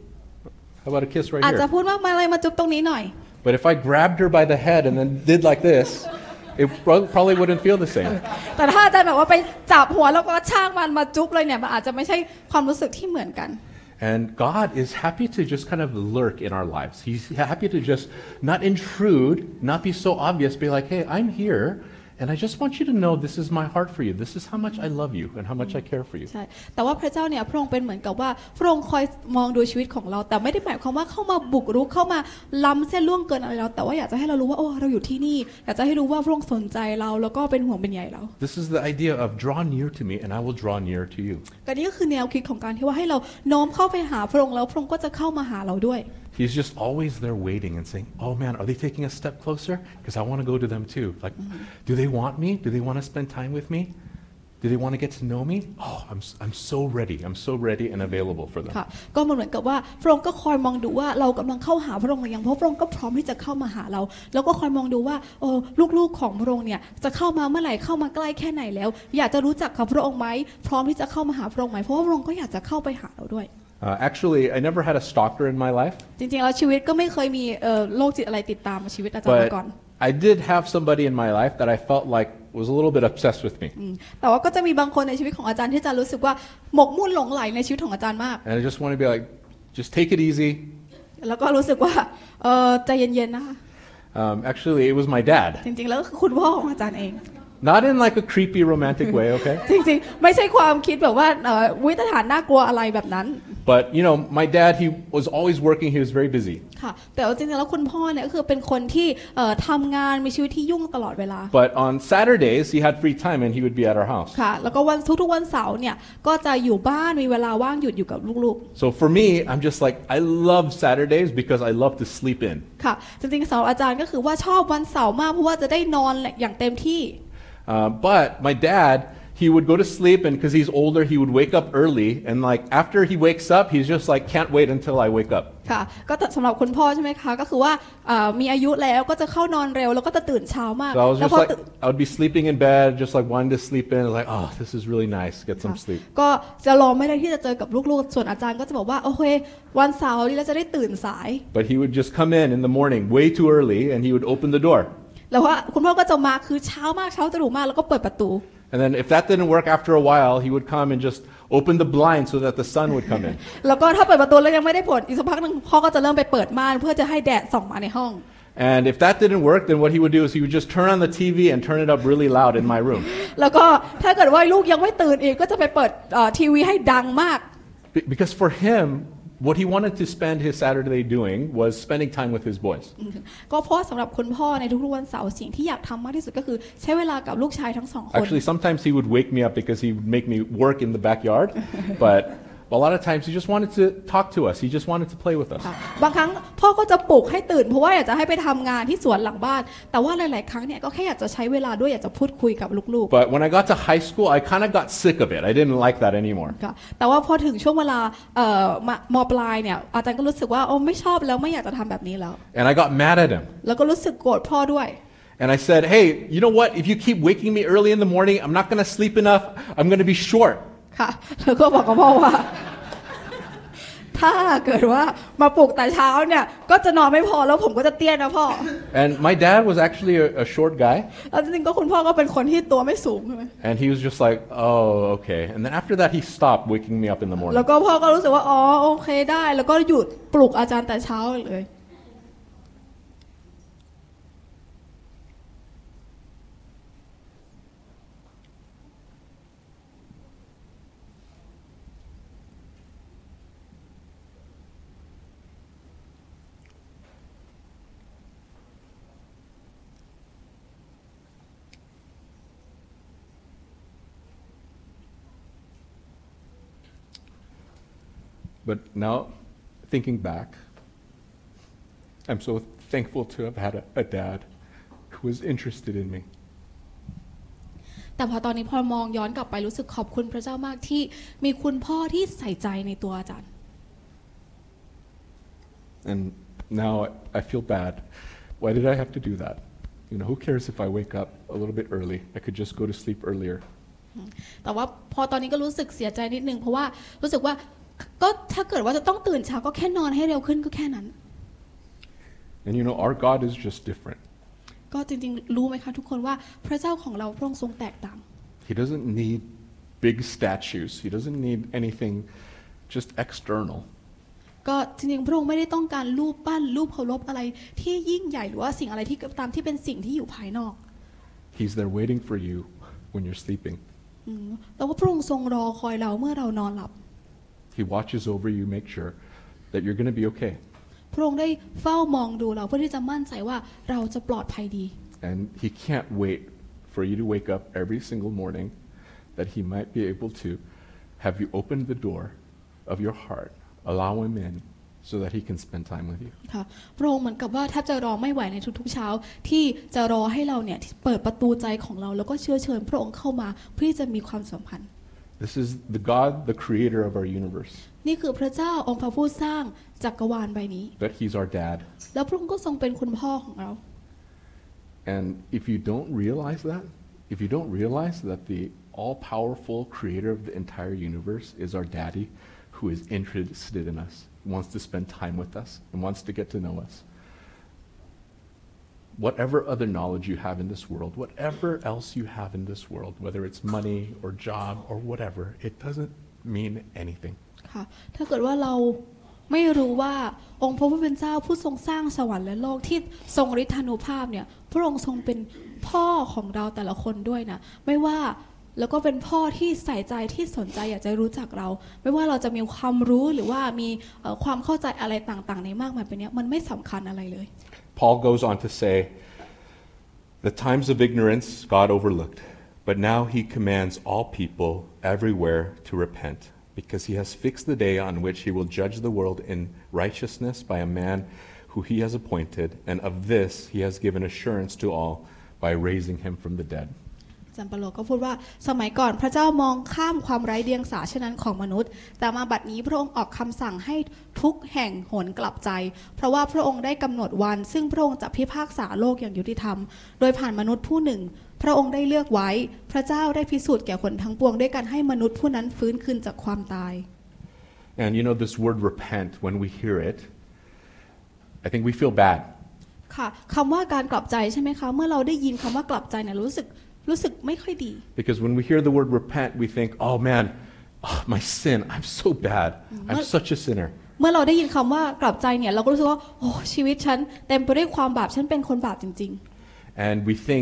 hey.How about a kiss right อาจจะ here? พูดว่ามาอะไรมาจุ๊บตรงนี้หน่อย But if I grabbed her by the head and then did like this, it probably wouldn't feel the same. แต่ถ้าอาจารย์แบบว่าไปจับหัวแล้วก็ช่างมันมาจุ๊บเลยเนี่ยมันอาจจะไม่ใช่ความรู้สึกที่เหมือนกัน And God is happy to just kind of lurk in our lives. He's happy to just not intrude, not be so obvious, be like, hey, I'm here.And I just want you to know this is my heart for you. This is how much I love you and how much I care for you. ใช่แต่ว่าพระเจ้าเนี่ยพระองค์เป็นเหมือนกับว่าพระองค์คอยมองดูชีวิตของเราแต่ไม่ได้หมายความว่าเข้ามาบุกรุกเข้ามาล้ำเส้นล่วงเกินอะไรเราแต่ว่าอยากจะให้เรารู้ว่าโอ้เราอยู่ที่นี่อยากจะให้รู้ว่าพระองค์สนใจเราแล้วก็เป็นห่วงเป็นใยเรา This is the idea of draw near to me and I will draw near to you. ก็นี่ก็คือแนวคิดของการที่ว่าให้เราโน้มเข้าไปหาพระองค์แล้วพระองค์ก็จะเข้ามาหาเราด้วย He's just always there waiting and saying, oh man, are they taking a step closer? Because I want to go to them too. Like, do they want me? Do they want to spend time with me? Do they want to get to know me? Oh, I'm so ready. I'm so ready and available for them. ค่ะก็เหมือนกับว่าพระองค์ก็คอยมองดูว่าเรากำลังเข้าหาพระองค์หรือยังเพราะพระองค์ก็พร้อมที่จะเข้ามาหาเราแล้วก็คอยมองดูว่าโอ้ลูกๆของพระองค์เนี่ยจะเข้ามาเมื่อไหร่เข้ามาใกล้แค่ไหนแล้วอยากจะรู้จักกับพระองค์ไหมพร้อมที่จะเข้ามาหาพระองค์ไหมเพราะว่าพระองค์ก็อยากจะเข้าไปหาเราด้วย Actually, I never had a stalker in my life. จริงๆแล้วชีวิตก็ไม่เคยมีโรคจิตอะไรติดตามชีวิตอาจารย์มาก่อน I did have somebody in my life that I felt like was a little bit obsessed with me. แต่ว่าก็จะมีบางคนในชีวิตของอาจารย์ที่จะรู้สึกว่าหมกมุ่นหลงไหลในชีวิตของอาจารย์มาก And I just want to be like, just take it easy. แล้วก็รู้สึกว่าใจเย็นๆนะคะ Actually, it was my dad. จริงๆแล้วคือคุณพ่อของอาจารย์เอง Not in like a creepy romantic way, okay? จริงๆไม่ใช่ความคิดแบบว่าวิตฐานน่ากลัวอะไรแบบนั้น But you know, my dad, he was always working. He was very busy. ค่ะแต่จริงๆแล้วคุณพ่อเนี่ยก็คือเป็นคนที่ทำงานมีชีวิตที่ยุ่งตลอดเวลา But on Saturdays, he had free time and he would be at our house. ค่ะแล้วก็วันทุกๆวันเสาร์เนี่ยก็จะอยู่บ้านมีเวลาว่างหยุดอยู่กับลูกๆ So for me, I'm just like, I love Saturdays because I love to sleep in. ค่ะจริงๆสำหรับอาจารย์ก็คือว่าชอบวันเสาร์มากเพราะว่าจะได้นอนอย่างเต็มที่ But my dad, he would go to sleep and because he's older, he would wake up early and like after he wakes up, he's just like, can't wait until I wake up. ค่ะก็สำหรับคุณพ่อใช่ไหมคะก็คือว่ามีอายุแล้วก็จะเข้านอนเร็วแล้วก็จะตื่นเช้ามาก So I was just like, I would be sleeping in bed, just like wanting to sleep in, like, oh, this is really nice, get some sleep. ก็จะรอไม่ได้ที่จะเจอกับลูกๆส่วนอาจารย์ก็จะบอกว่าโอเควันเสาร์นี้เราจะได้ตื่นสาย But he would just come in the morning way too early and he would open the door. แล้วว่าคุณพ่อก็จะมาคือเช้ามากเช้าตรู่มากแล้วก็เปิดประตู And then if that didn't work after a while, he would come and just open the blind so that the sun would come in. แล้วก็ถ้าเปิดประตูแล้วยังไม่ได้ผลอีกสักพักนึงพ่อก็จะเริ่มไปเปิดม่านเพื่อจะให้แดดส่องมาในห้อง And if that didn't work, then what he would do is he would just turn on the TV and turn it up really loud in my room. แล้วก็ถ้าเกิดว่าลูกยังไม่ตื่นอีกก็จะไปเปิดทีวีให้ดังมาก Because for him, what he wanted to spend his Saturday doing was spending time with his boys. ก็เพราะสำหรับคุณพ่อในทุกๆวันเสาร์สิ่งที่อยากทำมากที่สุดก็คือใช้เวลากับลูกชายทั้งสองคน Actually, sometimes he would wake me up because he would make me work in the backyard. But a lot of times he just wanted to talk to us. He just wanted to play with us. บางครั้งพ่อก็จะปลุกให้ตื่นเพราะว่าอยากจะให้ไปทำงานที่สวนหลังบ้านแต่ว่าหลายๆครั้งเนี่ยก็แค่อยากจะใช้เวลาด้วยอยากจะพูดคุยกับลูก But when I got to high school, I kind of got sick of it. I didn't like that anymore. ๆแต่ว่าพอถึงช่วงเวลาม.ปลายเนี่ยอาจารย์ก็รู้สึกว่าโอ้ไม่ชอบแล้วไม่อยากจะทำแบบนี้แล้ว And I got mad at him. แล้วก็รู้สึกโกรธพ่อด้วย And I said, hey, you know what? If you keep waking me early in the morning, I'm not going to sleep enough. I'm going to be short. ค่ะแล้วก็บอกกับพ่อว่าถ้าเกิดว่ามาปลุกแต่เช้าเนี่ยก็จะนอนไม่พอแล้วผมก็จะเตี้ยนะพ่อ And my dad was actually a short guy. แล้วจริงๆก็คุณพ่อก็เป็นคนที่ตัวไม่สูงใช่ไหม And he was just like, oh, okay. And then after that, he stopped waking me up in the morning. แล้วก็พ่อก็รู้สึกว่าอ๋อโอเคได้แล้วก็หยุดปลุกอาจารย์แต่เช้าเลย But now, thinking back, I'm so thankful to have had a dad who was interested in me. แต่พอตอนนี้พอมองย้อนกลับไปรู้สึกขอบคุณพระเจ้ามากที่มีคุณพ่อที่ใส่ใจในตัวอาจารย์ And now I feel bad. Why did I have to do that? You know, who cares if I wake up a little bit early? I could just go to sleep earlier. แต่ว่าพอตอนนี้ก็รู้สึกเสียใจนิดนึงเพราะว่ารู้สึกว่าก็ถ้าเกิดว่าจะต้องตื่นเช้าก็แค่นอนให้เร็วขึ้นก็แค่นั้น And you know, our God is just different. ก็จริงๆรู้ไหมคะทุกคนว่าพระเจ้าของเราพระองค์ทรงแตกต่าง He doesn't need big statues. He doesn't need anything just external. ก็จริงๆพระองค์ไม่ได้ต้องการรูปปั้นรูปเคารพอะไรที่ยิ่งใหญ่หรือว่าสิ่งอะไรที่ตามที่เป็นสิ่งที่อยู่ภายนอก He's there waiting for you when you're sleeping. แต่ว่าพระองค์ทรงรอคอยเราเมื่อเรานอนหลับ He watches over you, make sure that you're going to be okay. พระองค์ได้เฝ้ามองดูเราเพื่อที่จะมั่นใจว่าเราจะปลอดภัยดี And he can't wait for you to wake up every single morning that he might be able to have you open the door of your heart, allow him in so that he can spend time with you. ค่ะพระองค์เหมือนกับว่าแทบจะรอไม่ไหวในทุกๆเช้าที่จะรอให้เราเนี่ยเปิดประตูใจของเราแล้วก็เชิญพระองค์เข้ามาเพื่อที่จะมีความสัมพันธ์ This is the God, the creator of our universe. นี่คือพระเจ้าองค์พระผู้สร้างจักรวาลใบนี้ But he's our dad. แล้วพระองค์ก็ทรงเป็นคุณพ่อของเรา And if you don't realize that the all-powerful creator of the entire universe is our daddy who is interested in us, wants to spend time with us, and wants to get to know us. Whatever other knowledge you have in this world, whatever else you have in this world, whether it's money or job or whatever, it doesn't mean anything. ค่ะถ้าเกิดว่าเราไม่รู้ว่าองค์พระผู้เป็นเจ้าผู้ทรงสร้างสวรรค์และโลกที่ทรงฤทธานุภาพเนี่ยพระองค์ทรงเป็นพ่อของเราแต่ละคนด้วยนะไม่ว่าแล้วก็เป็นพ่อที่ใส่ใจที่สนใจอยากจะรู้จักเราไม่ว่าเราจะมีความรู้หรือว่ามีความเข้าใจอะไรต่างๆในมากมายเป็นเนี้ยมันไม่สำคัญอะไรเลย Paul goes on to say, the times of ignorance God overlooked, but now he commands all people everywhere to repent, because he has fixed the day on which he will judge the world in righteousness by a man who he has appointed, and of this he has given assurance to all by raising him from the dead. อาจารย์เปโลก็พูดว่าสมัยก่อนพระเจ้ามองข้ามความไร้เดียงสาเช่นนั้นของมนุษย์แต่มาบัดนี้พระองค์ออกคำสั่งให้ทุกแห่งหวนกลับใจเพราะว่าพระองค์ได้กำหนดวันซึ่งพระองค์จะพิพากษาโลกอย่างยุติธรรมโดยผ่านมนุษย์ผู้หนึ่งพระองค์ได้เลือกไว้พระเจ้าได้พิสูจน์แก่คนทั้งปวงด้วยการให้มนุษย์ผู้นั้นฟื้นคืนจากความตาย And you know, this word repent, when we hear it, I think we feel bad. ค่ะคำว่าการกลับใจใช่ไหมคะเมื่อเราได้ยินคำว่ากลับใจเนี่ยรู้สึกไม่ค่อยดี Because when we hear the word repent, we think, oh man, my sin, I'm so bad. I'm such a sinner. เมื่อเราได้ยินคำว่ากลับใจเนี่ยเราก็รู้สึกว่าโอ้ชีวิตฉันเต็มไปด้วยความบาปฉันเป็นคนบาปจริงๆ And we think,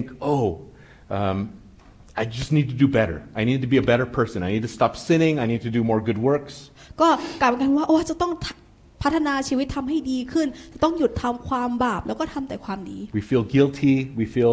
I just need to do better. I need to be a better person. I need to stop sinning. I need to do more good works. ก็กลายเป็นกันว่าโอ้จะต้องพัฒนาชีวิตทำให้ดีขึ้นจะต้องหยุดทำความบาปแล้วก็ทำแต่ความดี We feel guilty. We feel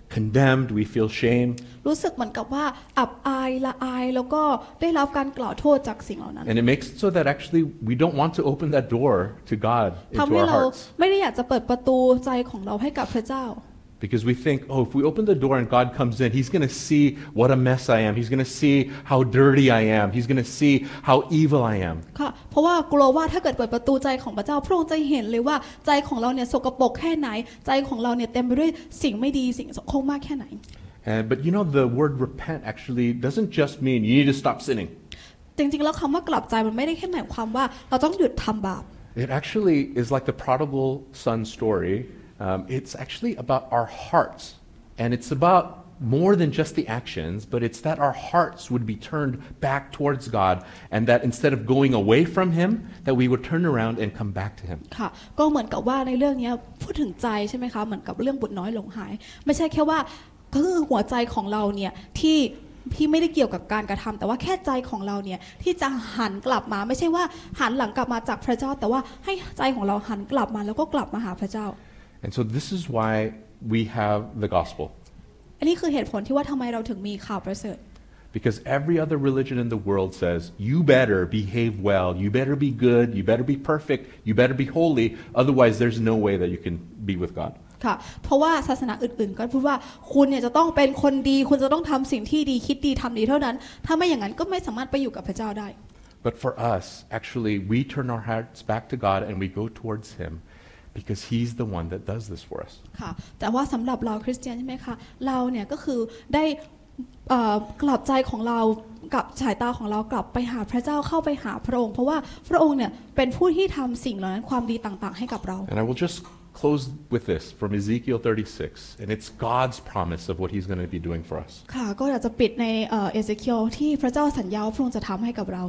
condemned, we feel shame. รู้สึกเหมือนกับว่าอับอายละอายแล้วก็ได้รับการกล่าวโทษจากสิ่งเหล่านั้น And it makes it so that actually we don't want to open that door to God ทำ into ให้ our เรา hearts. ไม่ได้อยากจะเปิดประตูใจของเราให้กับพระเจ้า Because we think, oh, if we open the door and God comes in, He's going to see what a mess I am. He's going to see how dirty I am. He's going to see how evil I am. ค่ะเพราะว่ากลัวว่าถ้าเกิดเปิดประตูใจของพระเจ้าพระองค์จะเห็นเลยว่าใจของเราเนี่ยสกปรกแค่ไหนใจของเราเนี่ยเต็มไปด้วยสิ่งไม่ดีสิ่งโสโครกมากแค่ไหน But you know, the word repent actually doesn't just mean you need to stop sinning. จริงๆแล้วคำว่ากลับใจมันไม่ได้แค่หมายความว่าเราต้องหยุดทำบาป It actually is like the prodigal son story. It's actually about our hearts. And it's about more than just the actions, but it's that our hearts would be turned back towards God, and that instead of going away from Him, that we would turn around and come back to Him. ค่ะก็เหมือนกับว่าในเรื่องนี้พูดถึงใจใช่ไหมคะเหมือนกับเรื่องบุตรน้อยหลงหายไม่ใช่แค่ว่าก็คือหัวใจของเราเนี่ยที่ไม่ได้เกี่ยวกับการกระทำแต่ว่าแค่ใจของเราเนี่ยที่จะหันกลับมาไม่ใช่ว่าหันหลังกลับมาจากพระเจ้าแต่ว่าให้ใจของเราหันกลับมาแล้วก็กลับมาหาพระเจ้า And so this is why we have the gospel. อันนี้คือเหตุผลที่ว่าทำไมเราถึงมีข่าวประเสริฐ Because every other religion in the world says, you better behave well, you better be good, you better be perfect, you better be holy, otherwise there's no way that you can be with God. ค่ะเพราะว่าศาสนาอื่นๆก็พูดว่าคุณเนี่ยจะต้องเป็นคนดีคุณจะต้องทำสิ่งที่ดีคิดดีทำดีเท่านั้นถ้าไม่อย่างนั้นก็ไม่สามารถไปอยู่กับพระเจ้าได้ But for us, actually, we turn our hearts back to God and we go towards Him because He's the one that does this for us. ค่ะแต่ว่าสำหรับเราคริสเตียนใช่ไหมคะเราเนี่ยก็คือได้กลับใจของเรากับสายตาของเรากลับไปหาพระเจ้าเข้าไปหาพระองค์เพราะว่าพระองค์เนี่ยเป็นผู้ที่ทำสิ่งเหล่านั้นความดีต่างๆให้กับเรา And I will just close with this from Ezekiel 36, and it's God's promise of what He's going to be doing for us. ค่ะก็อยากจะปิดในเอเซเคียลที่พระเจ้าสัญญาว่าพระองค์จะทำให้กับเรา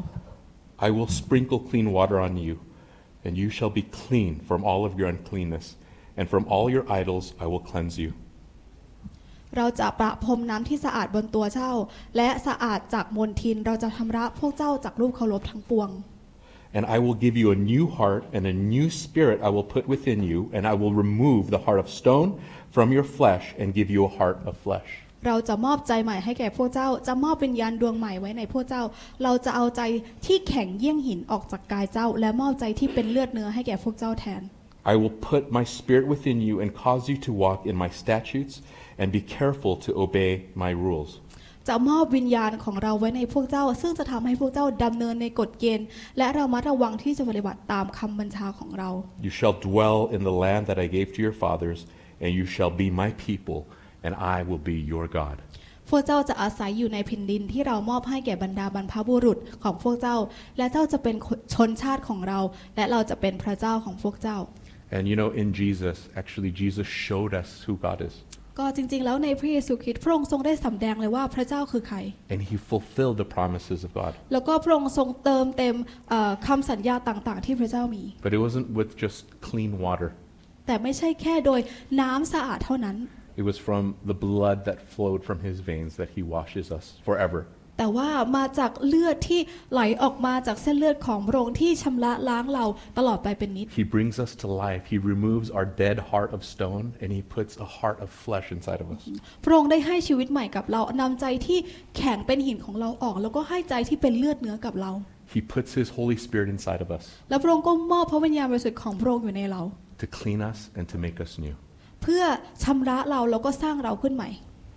I will sprinkle clean water on you, and you shall be clean from all of your uncleanness, and from all your idols I will cleanse you. เราจะประพรมน้ำที่สะอาดบนตัวเจ้าและสะอาดจากมลทินเราจะชำระพวกเจ้าจากรูปเคารพทั้งปวง And I will give you a new heart, and a new spirit I will put within you, and I will remove the heart of stone from your flesh and give you a heart of flesh. เราจะมอบใจใหม่ให้แก่พวกเจ้าจะมอบวิญญาณดวงใหม่ไว้ในพวกเจ้าเราจะเอาใจที่แข็งเยี่ยงหินออกจากกายเจ้าและมอบใจที่เป็นเลือดเนื้อให้แก่พวกเจ้าแทน I will put my spirit within you and cause you to walk in my statutes and be careful to obey my rules. จะมอบวิญญาณของเราไว้ในพวกเจ้าซึ่งจะทำให้พวกเจ้าดำเนินในกฎเกณฑ์และระมัดระวังที่จะปฏิบัติตามคำบัญชาของเรา You shall dwell in the land that I gave to your fathers, and you shall be my people, and I will be your God. พวกเจ้าจะอาศัยอยู่ในแผ่นดินที่เรามอบให้แก่บรรดาบรรพบุรุษของพวกเจ้าและเจ้าจะเป็นชนชาติของเราและเราจะเป็นพระเจ้าของพวกเจ้า And you know, in Jesus, actually, Jesus showed us who God is. ก็จริงๆแล้วในพระเยซูคริสต์พระองค์ทรงได้สำแดงเลยว่าพระเจ้าคือใคร And He fulfilled the promises of God. แล้วก็พระองค์ทรงเติมเต็มคำสัญญาต่างๆที่พระเจ้ามี But it wasn't with just clean water. แต่ไม่ใช่แค่โดยน้ำสะอาดเท่านั้น It was from the blood that flowed from His veins that He washes us forever. แต่ว่ามาจากเลือดที่ไหลออกมาจากเส้นเลือดของพระองค์ที่ชำระล้างเราตลอดไปเป็นนิจ He brings us to life. He removes our dead heart of stone and He puts a heart of flesh inside of us. พระองค์ได้ให้ชีวิตใหม่กับเรานำใจที่แข็งเป็นหินของเราออกแล้วก็ให้ใจที่เป็นเลือดเนื้อกับเรา He puts His Holy Spirit inside of us แล้วพระองค์ก็มอบพระวิญญาณบริสุทธิ์ของพระองค์อยู่ในเรา to clean us and to make us new. เพื่อชำระเราแล้วก็สร้างเราขึ้นใหม่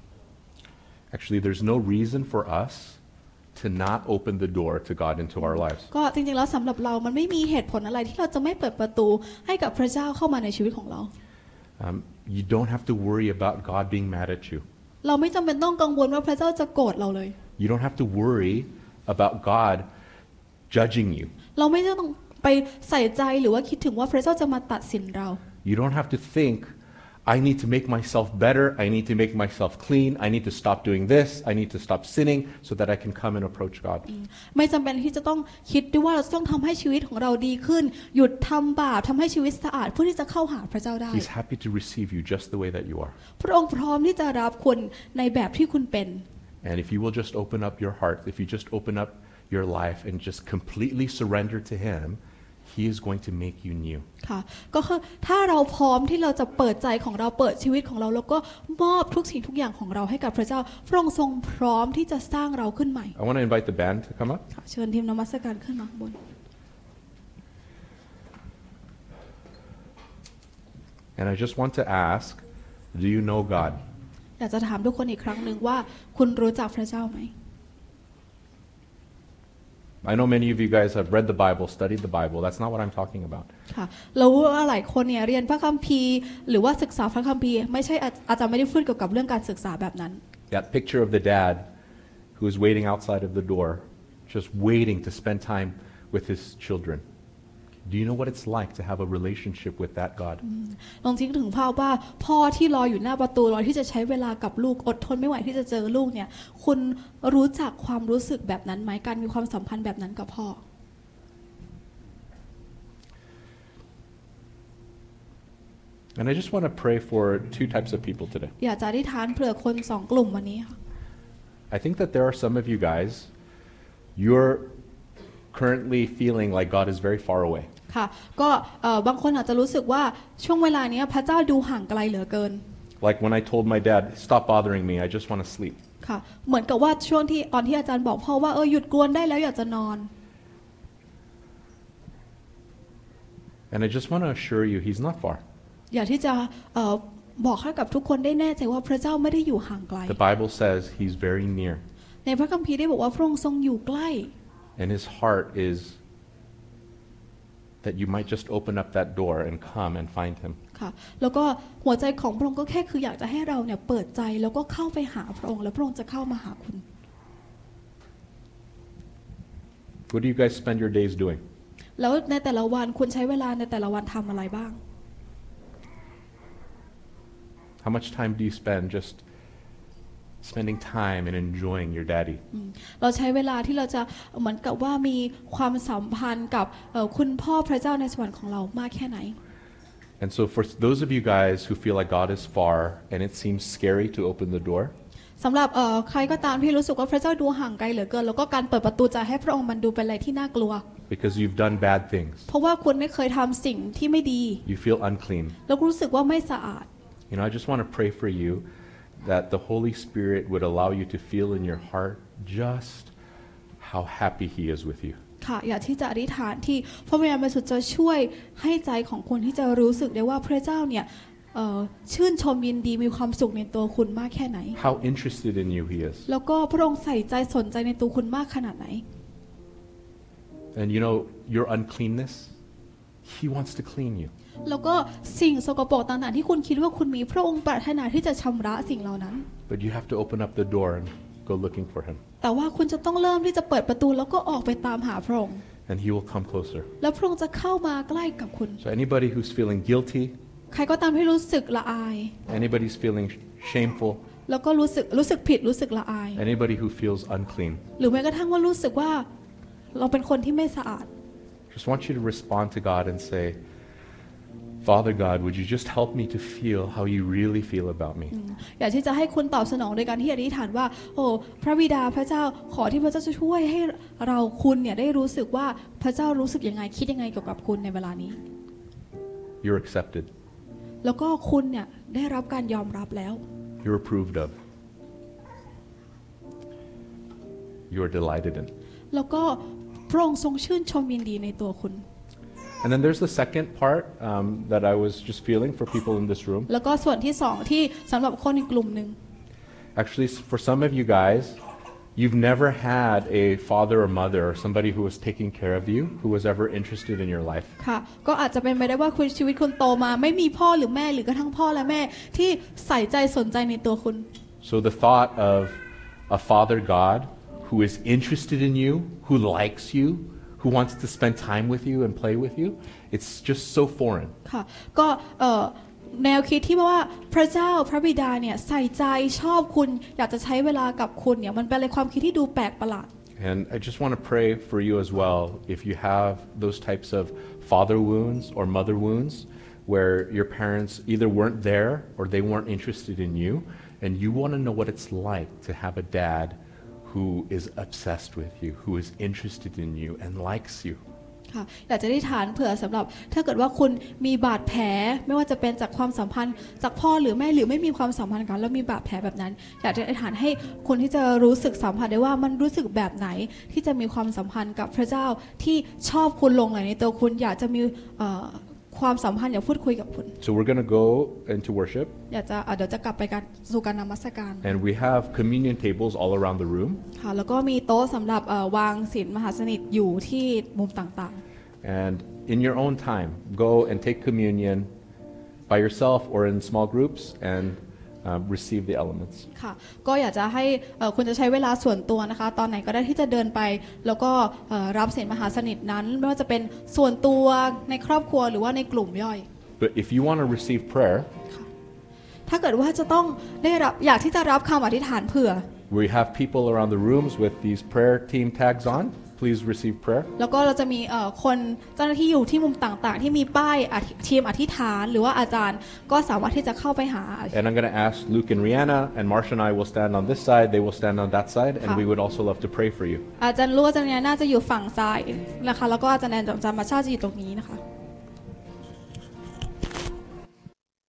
Actually, there's no reason for us to not open the door to God into our lives. ก็จริงๆแล้วสำหรับเรามันไม่มีเหตุผลอะไรที่เราจะไม่เปิดประตูให้กับพระเจ้าเข้ามาในชีวิตของเรา You don't have to worry about God being mad at you. เราไม่จำเป็นต้องกังวลว่าพระเจ้าจะโกรธเราเลย You don't have to worry about God judging you. เราไม่ต้องไปใส่ใจหรือว่าคิดถึงว่าพระเจ้าจะมาตัดสินเรา You don't have to think, I need to make myself better, I need to make myself clean, I need to stop doing this, I need to stop sinning so that I can come and approach God. ไม่จำเป็นที่จะต้องคิดด้วยว่าเราต้องทำให้ชีวิตของเราดีขึ้นหยุดทำบาปทำให้ชีวิตสะอาดเพื่อที่จะเข้าหาพระเจ้าได้ He's happy to receive you just the way that you are. พระองค์พร้อมที่จะรับคุณในแบบที่คุณเป็น And if you will just open up your heart, if you just open up your life and just completely surrender to Him, He is going to make you new. ค่ะก็คือถ้าเราพร้อมที่เราจะเปิดใจของเราเปิดชีวิตของเราแล้วก็มอบทุกสิ่งทุกอย่างของเราให้กับพระเจ้าพระองค์ทรงพร้อมที่จะสร้างเราขึ้นใหม่ I want to invite the band to come up. ค่ะเชิญทีมนมัสการขึ้นมาข้างบน And I just want to ask, do you know God? อยากจะถามทุกคนอีกครั้งหนึ่งว่าคุณรู้จักพระเจ้าไหม I know many of you guys have read the Bible, studied the Bible. That's not what I'm talking about. ค่ะเรารู้ว่าหลายคนเนี่ยเรียนพระคัมภีร์หรือว่าศึกษาพระคัมภีร์ไม่ใช่อาจารย์ไม่ได้พูดเกี่ยวกับเรื่องการศึกษาแบบนั้น That picture of the dad who is waiting outside of the door, just waiting to spend time with his children. Do you know what it's like to have a relationship with that God? ลองคิดถึงภาพว่าพ่อที่รออยู่หน้าประตูรอที่จะใช้เวลากับลูกอดทนไม่ไหวที่จะเจอลูกเนี่ยคุณรู้จักความรู้สึกแบบนั้นไหมการมีความสัมพันธ์แบบนั้นกับพ่อ And I just want to pray for two types of people today. อยากจะอธิษฐานเผื่อคนสองกลุ่มวันนี้ค่ะ I think that there are some of you guys, you're currently feeling like God is very far away. ค่ะก็บางคนอาจจะรู้สึกว่าช่วงเวลานี้พระเจ้าดูห่างไกลเหลือเกิน Like when I told my dad, stop bothering me, I just want to sleep. ค่ะเหมือนกับว่าช่วงที่ตอนที่อาจารย์บอกพ่อว่าหยุดกวนได้แล้วอยากจะนอน And I just want to assure you, he's not far. อยากที่จะบอกให้กับทุกคนได้แน่ใจว่าพระเจ้าไม่ได้อยู่ห่างไกล The Bible says he's very near. ในพระคัมภีร์ได้บอกว่าพระองค์ทรงอยู่ใกล้ And his heart is that you might just open up that door and come and find him. ค่ะแล้วก็หัวใจของพระองค์ก็แค่คืออยากจะให้เราเนี่ยเปิดใจแล้วก็เข้าไปหาพระองค์แล้วพระองค์จะเข้ามาหาคุณ What do you guys spend your days doing? แล้วในแต่ละวันคุณใช้เวลาในแต่ละวันทำอะไรบ้าง How much time do you spend just spending time and enjoying your daddy? เราใช้เวลาที่เราจะเหมือนกับว่ามีความสัมพันธ์กับคุณพ่อพระเจ้าในสวรรค์ของเรามากแค่ไหน And so for those of you guys who feel like God is far and it seems scary to open the door, สำหรับใครก็ตามที่รู้สึกว่าพระเจ้าดูห่างไกลเหลือเกินแล้วก็การเปิดประตูใจให้พระองค์มันดูเป็นอะไรที่น่ากลัว because you've done bad things, เพราะว่าคุณได้เคยทำสิ่งที่ไม่ดี you feel unclean. แล้วรู้สึกว่าไม่สะอาด You know, I just want to pray for you that the Holy Spirit would allow you to feel in your heart just how happy He is with you. ค่ะอยากที่จะอธิษฐานที่พระวิญญาณบริสุทธิ์จะช่วยให้ใจของคุณที่จะรู้สึกได้ว่าพระเจ้าเนี่ยชื่นชมยินดีมีความสุขในตัวคุณมากแค่ไหน How interested in you He is. แล้วก็พระองค์ใส่ใจสนใจในตัวคุณมากขนาดไหน And you know, your uncleanness, He wants to clean you. แล้วก็สิ่งสกปรกต่างๆที่คุณคิดว่าคุณมีพระองค์ปรารถนาที่จะชำระสิ่งเหล่านั้น But you have to open up the door and go looking for Him. แต่ว่าคุณจะต้องเริ่มที่จะเปิดประตูแล้วก็ออกไปตามหาพระองค์ And He will come closer. แล้วพระองค์จะเข้ามาใกล้กับคุณ So anybody who's feeling guilty, ใครก็ตามที่รู้สึกละอาย anybody's feeling shameful, แล้วก็รู้สึกผิดรู้สึกละอาย anybody who feels unclean, หรือแม้กระทั่งว่ารู้สึกว่าเราเป็นคนที่ไม่สะอาด just want you to respond to God and say, Father God, would you just help me to feel how you really feel about me? อยากที่จะให้คุณตอบสนองโดยการที่อธิษฐานว่าโอ้พระบิดาพระเจ้าขอที่พระเจ้าจะช่วยให้เราคุณเนี่ยได้รู้สึกว่าพระเจ้ารู้สึกยังไงคิดยังไงเกี่ยวกับคุณในเวลานี้ You're accepted. แล้วก็คุณเนี่ยได้รับการยอมรับแล้ว You're approved of. You're delighted in. แล้วก็พระองค์ทรงชื่นชมยินดีในตัวคุณ And then there's the second part that I was just feeling for people in this room. แล้วก็ส่วนที่สองที่สำหรับคนในกลุ่มหนึ่ง Actually, for some of you guys, you've never had a father or mother or somebody who was taking care of you, who was ever interested in your life. ค่ะก็อาจจะเป็นไปได้ว่าคุณชีวิตคุณโตมาไม่มีพ่อหรือแม่หรือกระทั่งพ่อและแม่ที่ใส่ใจสนใจในตัวคุณ So the thought of a Father God who is interested in you, who likes you, who wants to spend time with you and play with you, it's just so foreign. ค่ะก็แนวคิดที่ว่าพระเจ้าพระบิดาเนี่ยใส่ใจชอบคุณอยากจะใช้เวลากับคุณเนี่ยมันเป็นอะไรความคิดที่ดูแปลกประหลาด And I just want to pray for you as well if you have those types of father wounds or mother wounds where your parents either weren't there or they weren't interested in you and you want to know what it's like to have a dad who is obsessed with you, who is interested in you and likes you. ค่ะอยากจะได้ฐานเผื่อสำหรับถ้าเกิดว่าคุณมีบาดแผลไม่ว่าจะเป็นจากความสัมพันธ์จากพ่อหรือแม่หรือไม่มีความสัมพันธ์กันแล้วมีบาดแผลแบบนั้นอยากจะได้ฐานให้คนที่จะรู้สึกสัมผัสได้ว่ามันรู้สึกแบบไหนที่จะมีความสัมพันธ์กับพระเจ้าที่ชอบคุณลงไหลในตัวคุณอยากจะมีความสัมพันธ์อยากพูดคุยกับคุณ So we're going to go into worship. อยากจะเดี๋ยวจะกลับไปการสู่การนมัสการ And we have communion tables all around the room. ค่ะแล้วก็มีโต๊ะสำหรับวางศีลมหาสนิทอยู่ที่มุมต่างๆ And in your own time, go and take communion by yourself or in small groups and receive the elements. ค่ะก็อยากจะให้คุณจะใช้เวลาส่วนตัวนะคะตอนไหนก็ได้ที่จะเดินไปแล้วก็รับศีลมหาสนิทนั้นไม่ว่าจะเป็นส่วนตัวในครอบครัวหรือว่าในกลุ่มย่อย But if you want to receive prayer, ถ้าเกิดว่าจะต้องได้รับอยากที่จะรับคำอธิษฐานเผื่อ we have people around the rooms with these prayer team tags on. Please receive prayer. แล้วก็เราจะมีคนเจ้าหน้าที่อยู่ที่มุมต่างๆที่มีป้ายทีมอธิษฐานหรือว่าอาจารย์ก็สามารถที่จะเข้าไปหา And I'm going to ask Luke and Rihanna, and Marsha and I will stand on this side. They will stand on that side, and we would also love to pray for you. อาจารย์รู้อาจารย์เนี่ยน่าจะอยู่ฝั่งซ้ายนะคะแล้วก็อาจารย์แอนจามาชาจะอยู่ตรงนี้นะคะ